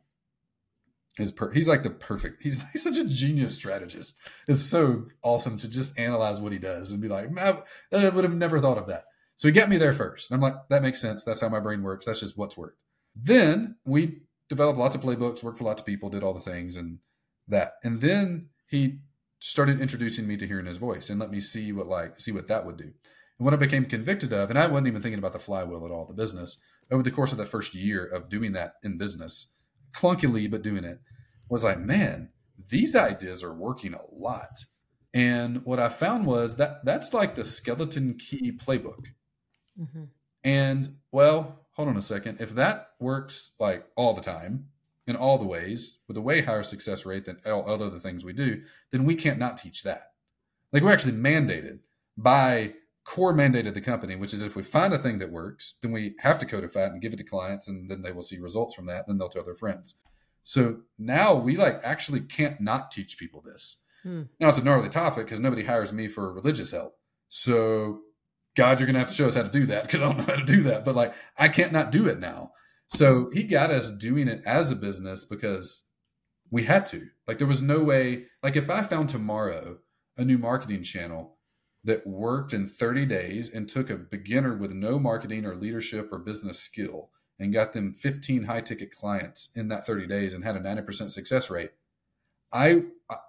Is per- he's like the perfect, he's, he's such a genius strategist. It's so awesome to just analyze what he does and be like, I would have never thought of that. So he got me there first. And I'm like, that makes sense. That's how my brain works. That's just what's worked. Then we developed lots of playbooks, worked for lots of people, did all the things and that. And then he started introducing me to hearing his voice and let me see what like, see what that would do. And what I became convicted of, and I wasn't even thinking about the flywheel at all, the business, over the course of the first year of doing that in business, clunkily, but doing it, was like, man, these ideas are working a lot. And what I found was that that's like the skeleton key playbook. Mm-hmm. And well, hold on a second. If that works like all the time in all the ways with a way higher success rate than all other things we do, then we can't not teach that. Like we're actually mandated by core mandate of the company, which is if we find a thing that works, then we have to codify it and give it to clients, and then they will see results from that. And then they'll tell their friends. So now we like actually can't not teach people this. Hmm. Now it's a gnarly topic because nobody hires me for religious help. So God, you're going to have to show us how to do that because I don't know how to do that. But like, I can't not do it now. So he got us doing it as a business because we had to. Like there was no way, like if I found tomorrow a new marketing channel that worked in thirty days and took a beginner with no marketing or leadership or business skill and got them fifteen high ticket clients in that thirty days and had a ninety percent success rate, I,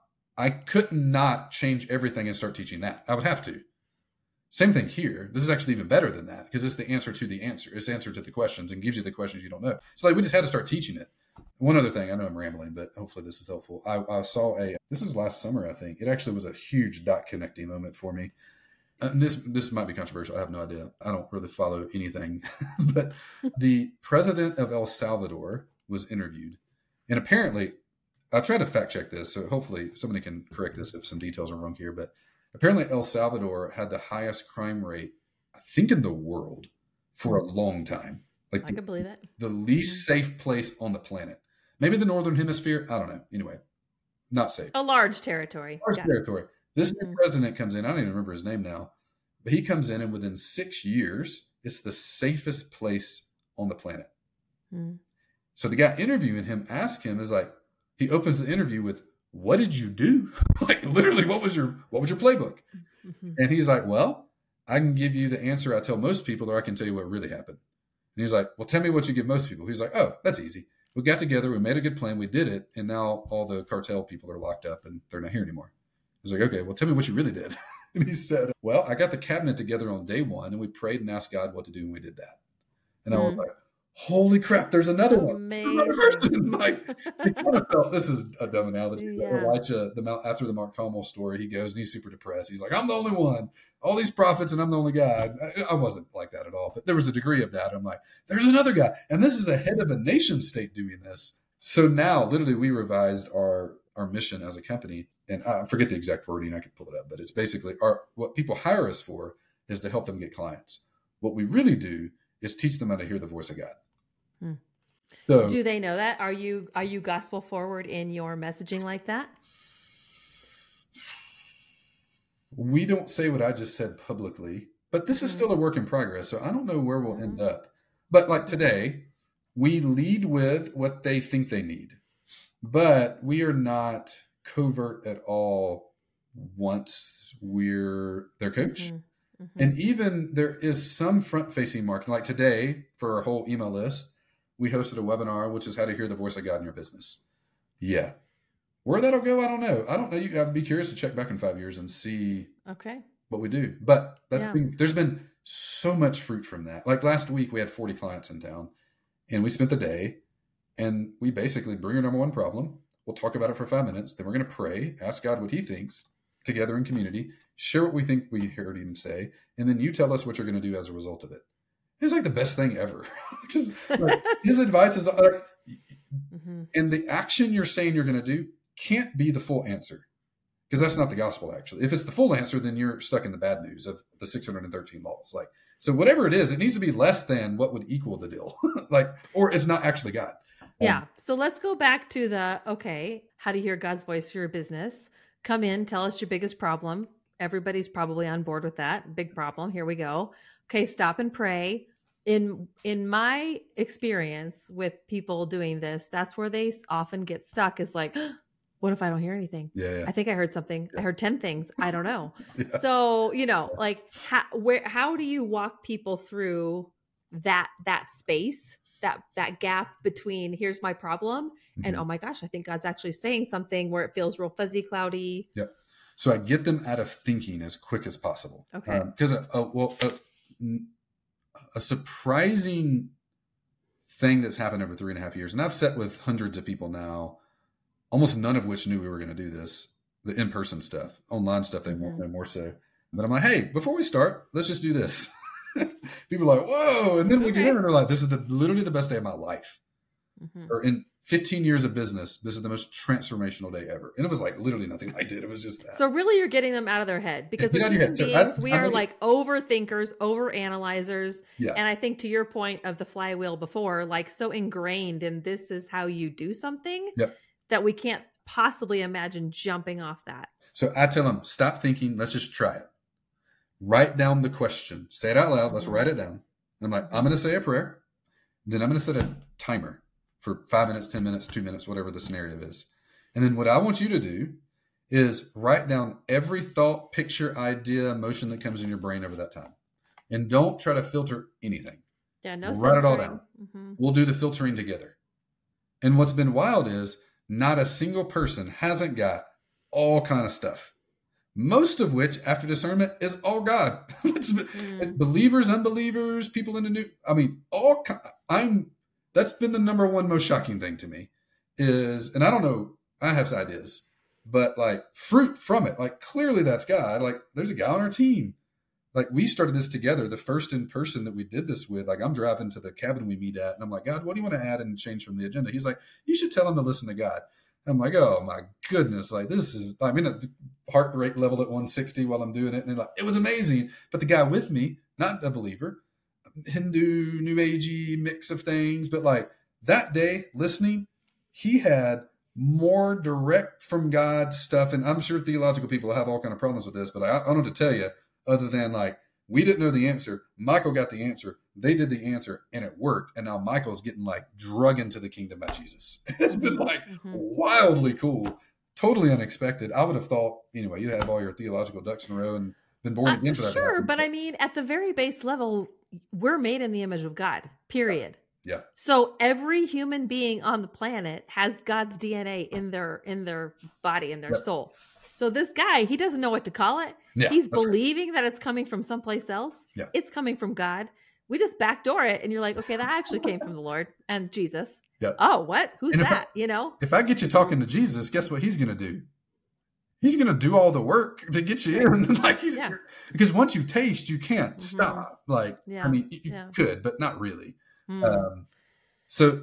I could not change everything and start teaching that. I would have to. Same thing here. This is actually even better than that because it's the answer to the answer. It's the answer to the questions and gives you the questions you don't know. So like we just had to start teaching it. One other thing, I know I'm rambling, but hopefully this is helpful. I, I saw a, this was last summer, I think. It actually was a huge dot connecting moment for me. And this this might be controversial. I have no idea. I don't really follow anything. But the president of El Salvador was interviewed. And apparently, I tried to fact check this, so hopefully somebody can correct this if some details are wrong here. But apparently El Salvador had the highest crime rate, I think, in the world for a long time. Like I can believe it. The least mm-hmm. safe place on the planet. Maybe the Northern Hemisphere. I don't know. Anyway, not safe. A large territory. Large Got territory. It. This mm-hmm. president comes in. I don't even remember his name now. But he comes in and within six years, it's the safest place on the planet. Mm-hmm. So the guy interviewing him asked him, is like, he opens the interview with, what did you do? Like literally, what was your, what was your playbook? Mm-hmm. And he's like, well, I can give you the answer I tell most people, or I can tell you what really happened. And he's like, well, tell me what you give most people. He's like, oh, that's easy. We got together, we made a good plan, we did it, and now all the cartel people are locked up and they're not here anymore. He's like, okay, well, tell me what you really did. And he said, well, I got the cabinet together on day one, and we prayed and asked God what to do, and we did that. And mm. I was like, holy crap, there's another Amazing. one. Another person. Like, I kind of felt, this is a dumb analogy. Yeah. Elijah, the Mount, after the Mark Carmel story, he goes and he's super depressed. He's like, I'm the only one. All these prophets, and I'm the only guy. I, I wasn't like that at all, but there was a degree of that. I'm like, there's another guy. And this is a head of a nation state doing this. So now, literally, we revised our, our mission as a company. And I forget the exact wording. I could pull it up. But it's basically our what people hire us for is to help them get clients. What we really do is teach them how to hear the voice of God. Hmm. So, do they know that? Are you are you gospel forward in your messaging like that? We don't say what I just said publicly, but this is still a work in progress. So I don't know where we'll mm-hmm. end up. But like today, we lead with what they think they need, but we are not covert at all once we're their coach. Mm-hmm. Mm-hmm. And even there is some front-facing marketing. Like today, for our whole email list, we hosted a webinar, which is how to hear the voice of God in your business. Yeah. Where that'll go, I don't know. I don't know. You got to be curious to check back in five years and see okay. what we do. But that's yeah. been, there's been so much fruit from that. Like last week, we had forty clients in town, and we spent the day, and we basically bring your number one problem. We'll talk about it for five minutes. Then we're going to pray, ask God what he thinks together in community, share what we think we heard him say, and then you tell us what you're going to do as a result of it. It's like the best thing ever. Because like, his advice is like, mm-hmm. and the action you're saying you're going to do can't be the full answer, because that's not the gospel, actually. If it's the full answer, then you're stuck in the bad news of the six hundred thirteen laws. Like, so whatever it is, it needs to be less than what would equal the deal. Like, or it's not actually God. Um, yeah. So let's go back to the, okay, how to hear God's voice for your business. Come in, tell us your biggest problem. Everybody's probably on board with that. Big problem. Here we go. Okay, stop and pray. In in my experience with people doing this, that's where they often get stuck, is like, what if I don't hear anything? Yeah, yeah. I think I heard something. Yeah. I heard ten things. I don't know. Yeah. So, you know, like how, where, how do you walk people through that, that space, that, that gap between here's my problem and, Mhm. oh my gosh, I think God's actually saying something, where it feels real fuzzy, cloudy. Yep. So I get them out of thinking as quick as possible. Okay. Because, um, uh, well, uh, a surprising thing that's happened over three and a half years, and I've sat with hundreds of people now, almost none of which knew we were going to do this, the in-person stuff. Online stuff, they Mhm. know more so. But I'm like, hey, before we start, let's just do this. People are like, whoa. And then we Okay. get in and they're like, this is the, literally the best day of my life. Mhm. Or in fifteen years of business, this is the most transformational day ever. And it was like literally nothing I did. It was just that. So really you're getting them out of their head, because Get as out of your human head. So I- beings, we I are really- like overthinkers, overanalyzers. Yeah. And I think to your point of the flywheel before, like so ingrained in this is how you do something Yep. that we can't possibly imagine jumping off that. So I tell them, stop thinking. Let's just try it. Write down the question. Say it out loud. Let's Mhm. write it down. I'm like, I'm going to say a prayer. Then I'm going to set a timer for five minutes, ten minutes, two minutes, whatever the scenario is. And then what I want you to do is write down every thought, picture, idea, emotion that comes in your brain over that time. And don't try to filter anything. Yeah, no Write it all censoring. down. Mhm. We'll do the filtering together. And what's been wild is not a single person hasn't got all kind of stuff. Most of which, after discernment, is all God. It's Mm. believers, unbelievers, people in the new. I mean, all. ki- I'm. That's been the number one most shocking thing to me, is, and I don't know. I have ideas, but like fruit from it. Like clearly that's God. Like there's a guy on our team. Like we started this together. The first in person that we did this with. Like I'm driving to the cabin we meet at, and I'm like, God, what do you want to add and change from the agenda? He's like, you should tell him to listen to God. I'm like, oh my goodness, like this is, I mean, a heart rate level at one sixty while I'm doing it. And like, it was amazing. But the guy with me, not a believer, Hindu, New Agey mix of things. But like that day listening, he had more direct from God stuff. And I'm sure theological people have all kind of problems with this, but I, I don't know to tell you other than like, we didn't know the answer. Michael got the answer. They did the answer and it worked. And now Michael's getting like drug into the kingdom by Jesus. It's been like Mhm. wildly cool, totally unexpected. I would have thought, anyway, you'd have all your theological ducks in a row and been born Uh, again for that. to sure, happen. but I mean, at the very base level, we're made in the image of God, period. Yeah. So every human being on the planet has God's D N A in their in their body, in their Yep. soul. So this guy, he doesn't know what to call it. Yeah, He's that's right. believing that it's coming from someplace else. Yeah. It's coming from God. We just backdoor it, and you're like, okay, that actually came from the Lord and Jesus. Yeah. Oh, what? Who's And if I- that? you know? If I get you talking to Jesus, guess what he's going to do? He's going to do all the work to get you in. Like he's Yeah. because once you taste, you can't Mhm. stop. Like Yeah. I mean, you, you Yeah. could, but not really. Mm. Um, so,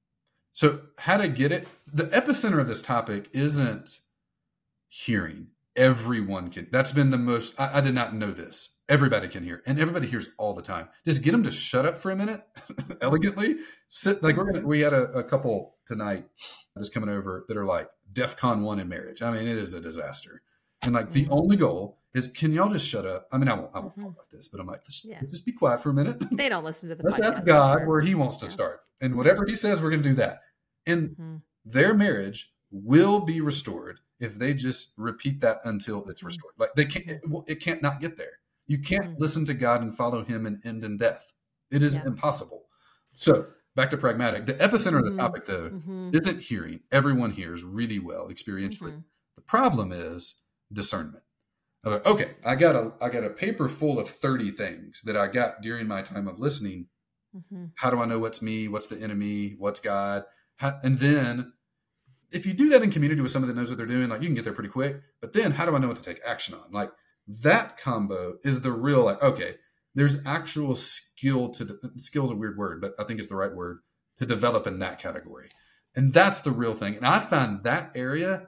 so how to get it? The epicenter of this topic isn't hearing. Everyone can. That's been the most. I, I did not know this. Everybody can hear, and everybody hears all the time. Just get them to shut up for a minute, elegantly. Sit like we're gonna. We had a, a couple tonight that's coming over that are like DEFCON one in marriage. I mean, it is a disaster. And like the Mhm. only goal is, can y'all just shut up? I mean, I won't. I won't Mhm. talk about this, but I'm like, just, Yeah. just be quiet for a minute. They don't listen to the Let's podcast. ask God sure. where He wants to Yeah. start, and whatever He says, we're going to do that. And Mhm. their marriage will be restored if they just repeat that until it's Mhm. restored. Like they can't, it, well, it can't not get there. You can't Mhm. listen to God and follow Him and end in death. It is Yeah. impossible. So back to pragmatic. The epicenter of the Mhm. topic, though, Mhm. isn't hearing. Everyone hears really well experientially. Mhm. The problem is discernment. I'm like, okay, I got a I got a paper full of thirty things that I got during my time of listening. Mhm. How do I know what's me? What's the enemy? What's God? How, and then if you do that in community with someone that knows what they're doing, like you can get there pretty quick. But then how do I know what to take action on? Like that combo is the real, like, okay, there's actual skill to, skill is a weird word, but I think it's the right word to develop in that category. And that's the real thing. And I find that area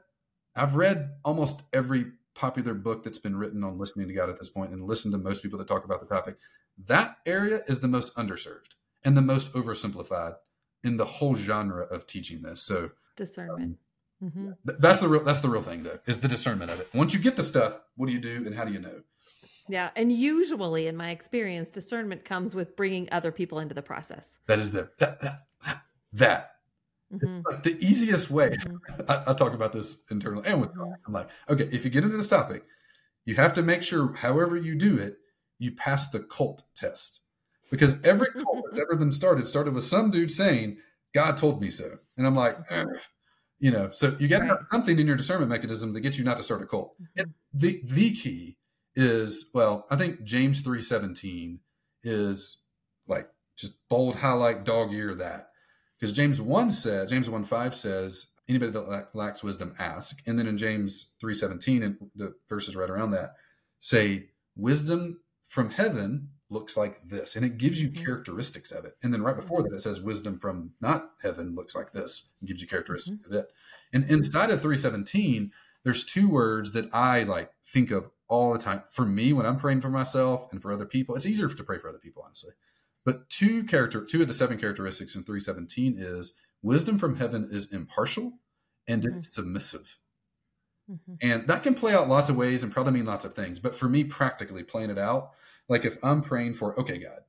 I've read almost every popular book that's been written on listening to God at this point and listened to most people that talk about the topic. That area is the most underserved and the most oversimplified in the whole genre of teaching this. So discernment. Um, mm-hmm. th- that's the real, that's the real thing though, is the discernment of it. Once you get the stuff, what do you do and how do you know? Yeah. And usually in my experience, discernment comes with bringing other people into the process. That is the, that, that, that, that. Mm-hmm. It's like the easiest way. Mm-hmm. I, I talk about this internally and with mm-hmm. I'm like, okay, if you get into this topic, you have to make sure, however you do it, you pass the cult test. Because every cult that's ever been started started with some dude saying, God told me so. And I'm like, eh. you know, so you got to have something in your discernment mechanism that gets you not to start a cult. Mm-hmm. The, the key is, well, I think James three seventeen is like just bold highlight dog ear that. Because James one said, James one five says, anybody that lacks wisdom, ask. And then in James three seventeen, and the verses right around that, say, wisdom from heaven looks like this. And it gives you mm-hmm. characteristics of it. And then right before that, it says wisdom from not heaven looks like this. It gives you characteristics mm-hmm. of it. And inside of three seventeen, there's two words that I like think of all the time. For me, when I'm praying for myself and for other people, it's easier to pray for other people, honestly. But two character, two of the seven characteristics in three seventeen is wisdom from heaven is impartial and mm-hmm. it's submissive. Mm-hmm. And that can play out lots of ways and probably mean lots of things. But for me, practically playing it out, like if I'm praying for, okay, God,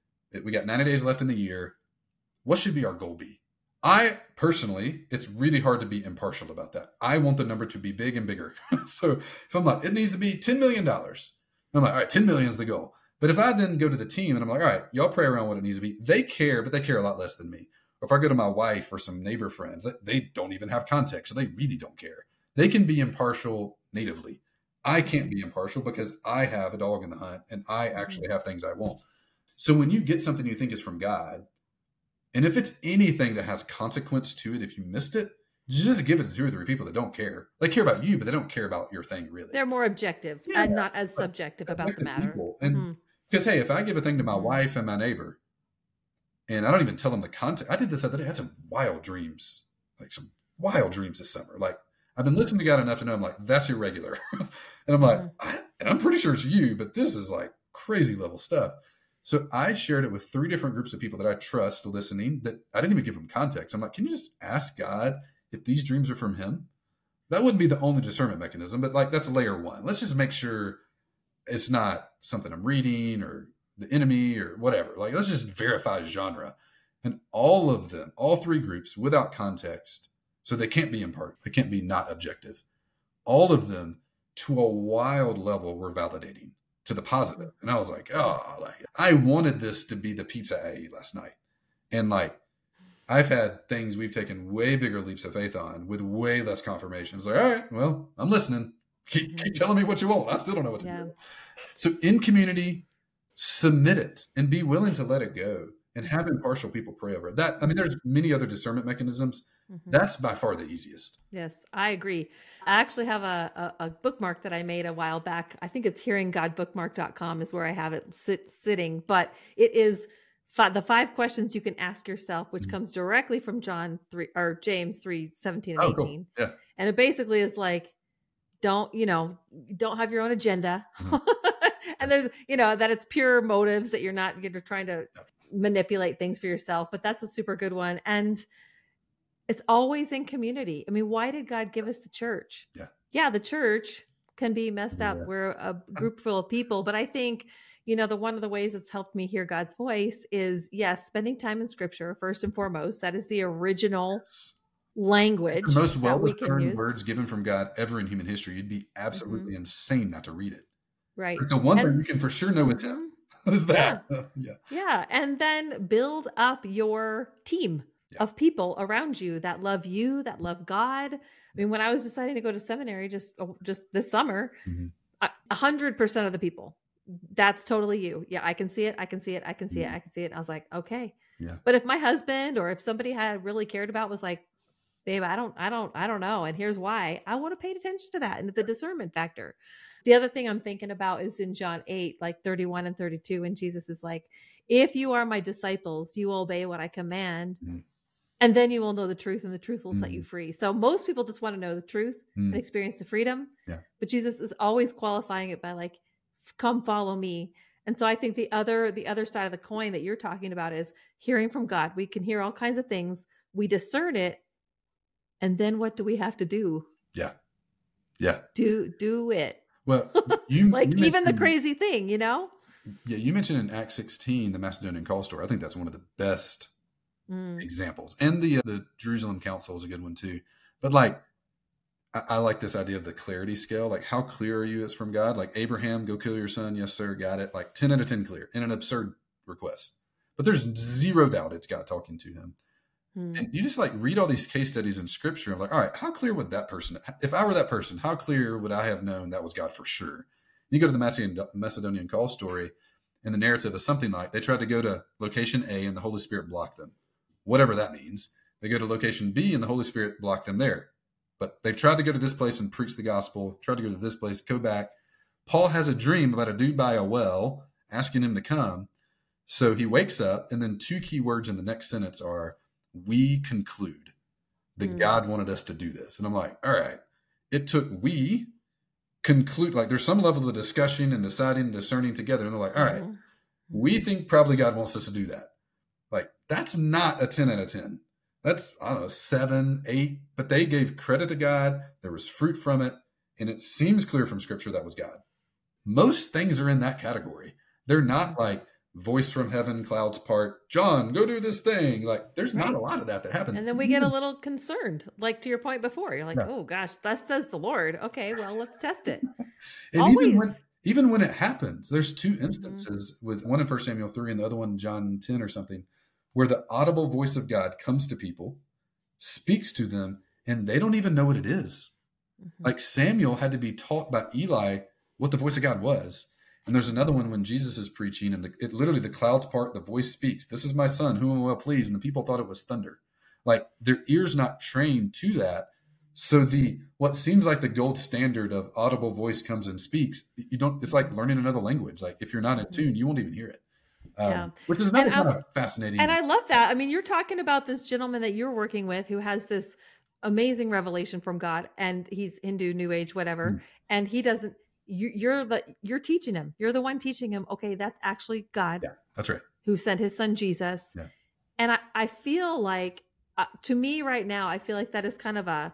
we got ninety days left in the year. What should be our goal be? I personally, it's really hard to be impartial about that. I want the number to be big and bigger. So if I'm like, it needs to be ten million dollars. I'm like, all right, ten million is the goal. But if I then go to the team and I'm like, all right, y'all pray around what it needs to be. They care, but they care a lot less than me. Or if I go to my wife or some neighbor friends, they don't even have context. So they really don't care. They can be impartial natively. I can't be impartial because I have a dog in the hunt and I actually have things I want. So when you get something you think is from God, and if it's anything that has consequence to it, if you missed it, just give it to two or three people that don't care. They care about you, but they don't care about your thing, really. They're more objective yeah, and not as subjective about the matter. People. And because, mm-hmm. hey, if I give a thing to my mm-hmm. wife and my neighbor, and I don't even tell them the content. I did this the other day. I had some wild dreams, like some wild dreams this summer. Like, I've been listening to God enough to know I'm like, that's irregular. and I'm like, mm-hmm. I, and I'm pretty sure it's you, but this is like crazy level stuff. So I shared it with three different groups of people that I trust listening that I didn't even give them context. I'm like, can you just ask God if these dreams are from him? That wouldn't be the only discernment mechanism, but like that's layer one. Let's just make sure it's not something I'm reading or the enemy or whatever. Like, let's just verify genre. And all of them, all three groups without context, so they can't be in part, they can't be not objective. All of them to a wild level were validating to the positive. And I was like, oh, like, I wanted this to be the pizza I ate last night. And like, I've had things we've taken way bigger leaps of faith on with way less confirmation. It's like, all right, well, I'm listening. Keep, keep telling me what you want. I still don't know what to yeah. do. So in community, submit it and be willing to let it go and have impartial people pray over it. That, I mean, there's many other discernment mechanisms. Mm-hmm. That's by far the easiest. Yes, I agree. I actually have a, a, a bookmark that I made a while back. I think it's hearing god bookmark dot com is where I have it sit, sitting, but it is fi- the five questions you can ask yourself, which mm-hmm. comes directly from John three or James three, seventeen and oh, eighteen. Cool. Yeah. And it basically is like, don't, you know, don't have your own agenda. Mm-hmm. And there's, you know, that it's pure motives, that you're not, you're trying to yeah. manipulate things for yourself, but that's a super good one. And it's always in community. I mean, why did God give us the church? Yeah. Yeah. The church can be messed up. Yeah. We're a group full of people, but I think, you know, the, one of the ways that's helped me hear God's voice is yes, spending time in scripture, first and foremost. That is the original yes. language. The most well-discerned words given from God ever in human history. You'd be absolutely mm-hmm. insane not to read it. Right. But the one and, thing you can for sure know is him. Is that? Yeah. yeah. Yeah. And then build up your team yeah. of people around you that love you, that love God. I mean, when I was deciding to go to seminary just, just this summer, mm-hmm. a hundred percent of the people, that's totally you. Yeah. I can see it. I can see it. I can see mm-hmm. it. I can see it. I was like, okay. Yeah. But if my husband or if somebody had really cared about was like, babe, I don't, I don't, I don't know. And here's why. I would have paid attention to that and the discernment factor. The other thing I'm thinking about is in John eight, like thirty-one and thirty-two, when Jesus is like, if you are my disciples, you obey what I command. Mm-hmm. And then you will know the truth, and the truth will mm. set you Mm. free. So most people just want to know the truth Mm. and experience the freedom. Yeah. But Jesus is always qualifying it by like, come follow me. And so I think the other, the other side of the coin that you're talking about is hearing from God. We can hear all kinds of things. We discern it. And then what do we have to do? Yeah. Yeah. Do, do it. Well, you like you even the crazy thing, you know? Yeah. You mentioned in Acts sixteen, the Macedonian call story. I think that's one of the best mm. examples. And the, uh, the Jerusalem Council is a good one too. But like, I, I like this idea of the clarity scale. Like, how clear are you it's from God? Like, Abraham, go kill your son. Yes, sir. Got it. Like ten out of ten clear in an absurd request. But there's zero doubt it's God talking to him. Mm. And you just like read all these case studies in scripture. I'm like, all right, how clear would that person, if I were that person, how clear would I have known that was God for sure? And you go to the Macedonian, Macedonian call story, and the narrative is something like they tried to go to location A and the Holy Spirit blocked them. Whatever that means. They go to location B and the Holy Spirit blocked them there. But they've tried to go to this place and preach the gospel, tried to go to this place, go back. Paul has a dream about a dude by a well asking him to come. So he wakes up, and then two key words in the next sentence are, we conclude that mm. God wanted us to do this. And I'm like, all right, it took we conclude, like there's some level of discussion and deciding and discerning together. And they're like, all right, mm-hmm. we think probably God wants us to do that. Like, that's not a ten out of ten. That's, I don't know, seven, eight, but they gave credit to God. There was fruit from it. And it seems clear from scripture that was God. Most things are in that category. They're not like voice from heaven, clouds part, John, go do this thing. Like, there's not a lot of that that happens. And then we get a little concerned, like to your point before. You're like, yeah. oh gosh, thus says the Lord. Okay, well, let's test it. And Always. Even when, even when it happens, there's two instances mm-hmm. with one in First Samuel three and the other one in John ten or something, where the audible voice of God comes to people, speaks to them, and they don't even know what it is. Mm-hmm. Like Samuel had to be taught by Eli what the voice of God was. And there's another one when Jesus is preaching, and the, it literally the clouds part, the voice speaks, this is my son, whom I will please. And the people thought it was thunder. Like, their ears not trained to that. So the what seems like the gold standard of audible voice comes and speaks, you don't. It's like learning another language. Like, if you're not in tune, you won't even hear it. Um, yeah. Which is another kind of fascinating. And I love that. I mean, you're talking about this gentleman that you're working with who has this amazing revelation from God, and he's Hindu, New Age, whatever, mm. and he doesn't. You, you're the you're teaching him. You're the one teaching him. Okay, that's actually God. Yeah, that's right. Who sent his son Jesus. Yeah. And I, I feel like uh, to me right now, I feel like that is kind of a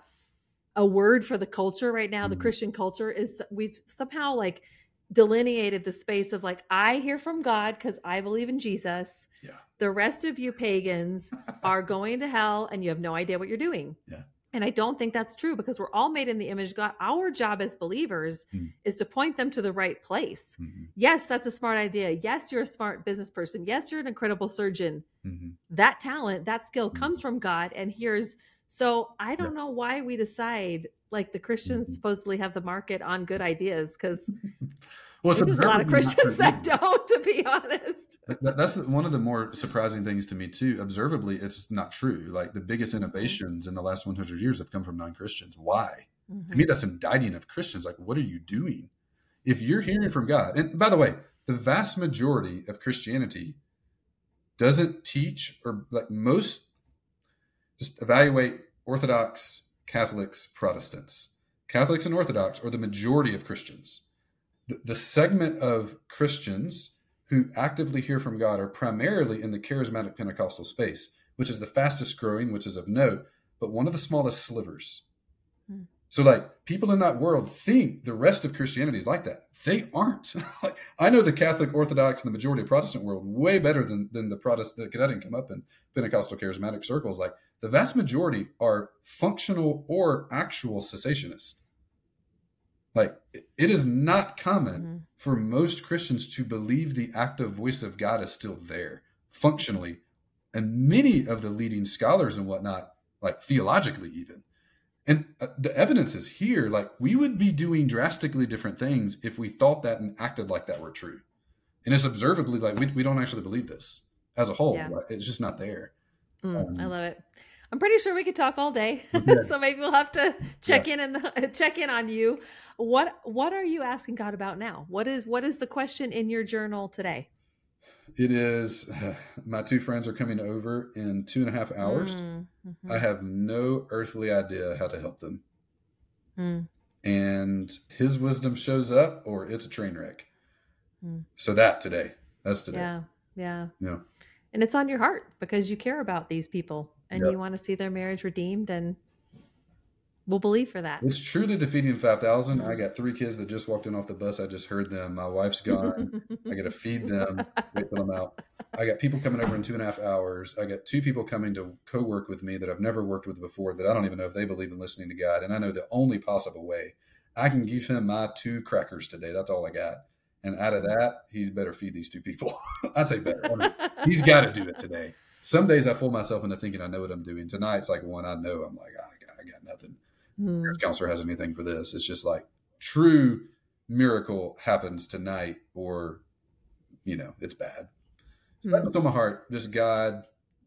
a word for the culture right now. Mm-hmm. The Christian culture is we've somehow like delineated the space of like, I hear from God because I believe in Jesus. Yeah. The rest of you pagans are going to hell, and you have no idea what you're doing. Yeah. And I don't think that's true, because we're all made in the image of God. Our job as believers mm. is to point them to the right place. Mm-hmm. Yes, that's a smart idea. Yes, you're a smart business person. Yes, you're an incredible surgeon. Mm-hmm. That talent, that skill mm-hmm. comes from God. And here's, so I don't yeah. know why we decide like the Christians mm-hmm. supposedly have the market on good ideas, because well, there's a lot of Christians that don't, to be honest. That, that's one of the more surprising things to me too. Observably, it's not true. Like, the biggest innovations mm-hmm. in the last one hundred years have come from non-Christians. Why? Mm-hmm. To me, that's indicting of Christians. Like, what are you doing? If you're hearing from God, and by the way, the vast majority of Christianity doesn't teach, or like most, just evaluate Orthodox, Catholics, Protestants. Catholics and Orthodox are the majority of Christians. The, the segment of Christians who actively hear from God are primarily in the charismatic Pentecostal space, which is the fastest growing, which is of note, but one of the smallest slivers. Hmm. So like, people in that world think the rest of Christianity is like that. They aren't. Like, I know the Catholic, Orthodox, and the majority of Protestant world way better than, than the Protestant, because I didn't come up in Pentecostal charismatic circles. Like, the vast majority are functional or actual cessationists. Like, it is not common mm-hmm. for most Christians to believe the active voice of God is still there functionally. And many of the leading scholars and whatnot, like theologically even. And the evidence is here. Like, we would be doing drastically different things if we thought that and acted like that were true. And it's observably like, we, we don't actually believe this as a whole. Yeah. Right? It's just not there. Mm, um, I love it. I'm pretty sure we could talk all day. So maybe we'll have to check yeah. in and check in on you. What, what are you asking God about now? What is, what is the question in your journal today? It is, uh, my two friends are coming over in two and a half hours. Mm-hmm. I have no earthly idea how to help them. Mm. And his wisdom shows up or it's a train wreck. Mm. So that today, that's today. Yeah. Yeah. Yeah. And it's on your heart because you care about these people and yep. you want to see their marriage redeemed, and we'll believe for that. It's truly the feeding five thousand. Mm-hmm. I got three kids that just walked in off the bus. I just heard them. My wife's gone. I got to feed them, wait for them out. I got people coming over in two and a half hours. I got two people coming to co-work with me that I've never worked with before, that I don't even know if they believe in listening to God. And I know the only possible way I can give him my two crackers today. That's all I got. And out of that, he's better feed these two people. I'd say better. I mean, he's got to do it today. Some days I fool myself into thinking I know what I'm doing. Tonight's like one I know. I'm like, oh, I, got, I got nothing. Mm. If counselor has anything for this, it's just like true miracle happens tonight, or, you know, it's bad. So mm. that's on my heart. Just God,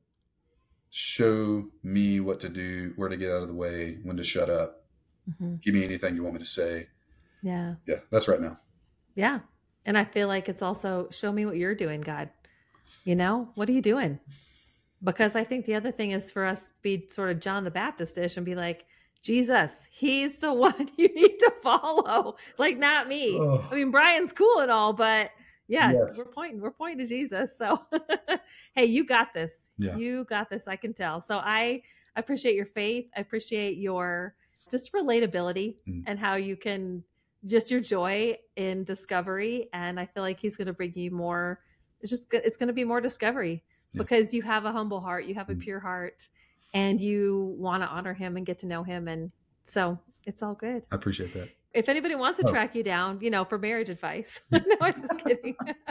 show me what to do, where to get out of the way, when to shut up. Mm-hmm. Give me anything you want me to say. Yeah. Yeah. That's right now. Yeah. And I feel like it's also show me what you're doing, God. You know, what are you doing? Because I think the other thing is for us to be sort of John the Baptist-ish and be like, Jesus, he's the one you need to follow. Like, not me. Oh. I mean, Brian's cool and all, but yeah, yes. we're pointing, we're pointing to Jesus. So, hey, you got this. Yeah. You got this. I can tell. So I appreciate your faith. I appreciate your just relatability mm. and how you can just your joy in discovery. And I feel like he's going to bring you more. It's just, it's going to be more discovery yeah. because you have a humble heart, you have a mm. pure heart, and you want to honor him and get to know him. And so it's all good. I appreciate that. If anybody wants to oh. track you down, you know, for marriage advice. No, I'm just kidding.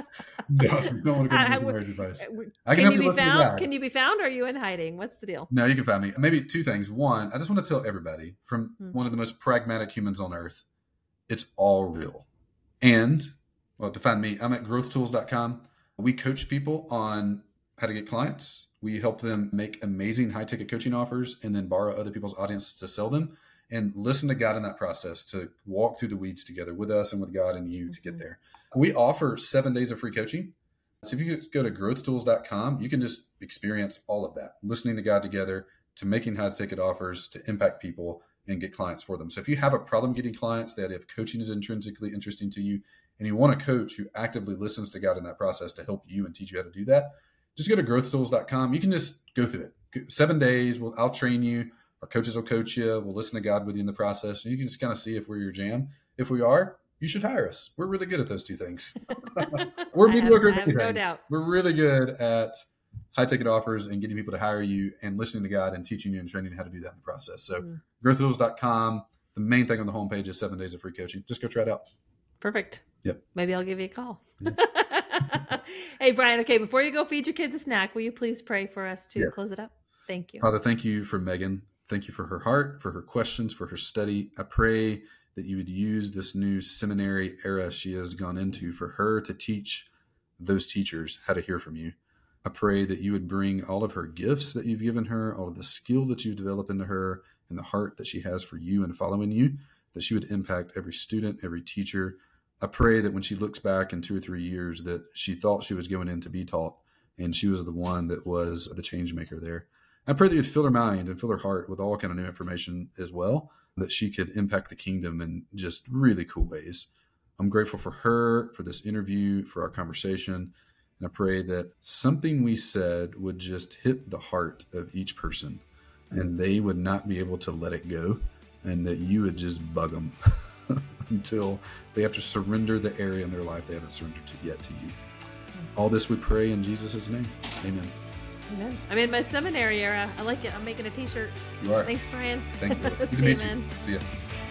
No, I don't want to give you marriage advice. I can, can you be found? Can you be found? Or are you in hiding? What's the deal? No, you can find me. Maybe two things. One, I just want to tell everybody from hmm. one of the most pragmatic humans on earth, it's all real. And, well, to find me, I'm at growth tools dot com. We coach people on how to get clients. We help them make amazing high-ticket coaching offers and then borrow other people's audiences to sell them, and listen to God in that process, to walk through the weeds together with us and with God and you mm-hmm. to get there. We offer seven days of free coaching. So if you go to growth tools dot com, you can just experience all of that, listening to God together, to making high-ticket offers, to impact people and get clients for them. So if you have a problem getting clients, the idea of coaching is intrinsically interesting to you, and you want a coach who actively listens to God in that process to help you and teach you how to do that, just go to growth tools dot com. You can just go through it. Seven days, we'll, I'll train you. Our coaches will coach you. We'll listen to God with you in the process. And you can just kind of see if we're your jam. If we are, you should hire us. We're really good at those two things. We're mediocre at anything. No doubt. We're really good at high-ticket offers and getting people to hire you and listening to God and teaching you and training you how to do that in the process. So mm. growth tools dot com. The main thing on the homepage is seven days of free coaching. Just go try it out. Perfect. Yep. Maybe I'll give you a call. Yeah. Hey, Brian, okay, before you go feed your kids a snack, will you please pray for us to yes. close it up? Thank you. Father, thank you for Megan. Thank you for her heart, for her questions, for her study. I pray that you would use this new seminary era she has gone into for her to teach those teachers how to hear from you. I pray that you would bring all of her gifts that you've given her, all of the skill that you've developed into her, and the heart that she has for you and following you, that she would impact every student, every teacher. I pray that when she looks back in two or three years that she thought she was going in to be taught, and she was the one that was the change maker there. I pray that you'd fill her mind and fill her heart with all kind of new information as well, that she could impact the kingdom in just really cool ways. I'm grateful for her, for this interview, for our conversation. And I pray that something we said would just hit the heart of each person and they would not be able to let it go, and that you would just bug them until they have to surrender the area in their life they haven't surrendered to yet to you. All this we pray in Jesus' name. Amen. Amen. I'm in my seminary era. I like it. I'm making a t-shirt. You are. Thanks, Brian. Thanks. See you, man. See ya.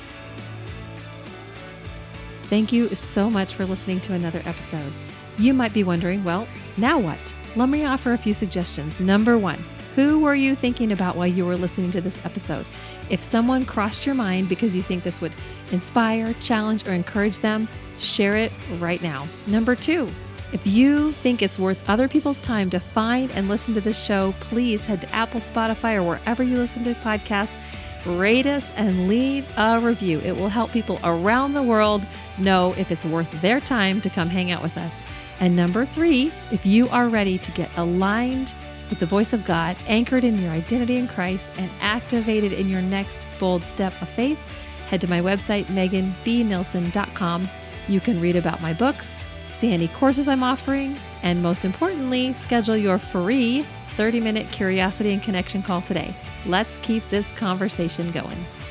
Thank you so much for listening to another episode. You might be wondering, well, now what? Let me offer a few suggestions. Number one, who were you thinking about while you were listening to this episode? If someone crossed your mind because you think this would inspire, challenge, or encourage them, share it right now. Number two, if you think it's worth other people's time to find and listen to this show, please head to Apple, Spotify, or wherever you listen to podcasts, rate us and leave a review. It will help people around the world know if it's worth their time to come hang out with us. And number three, if you are ready to get aligned with the voice of God, anchored in your identity in Christ, and activated in your next bold step of faith, head to my website, megan b nilsson dot com. You can read about my books, see any courses I'm offering, and most importantly, schedule your free thirty minute curiosity and connection call today. Let's keep this conversation going.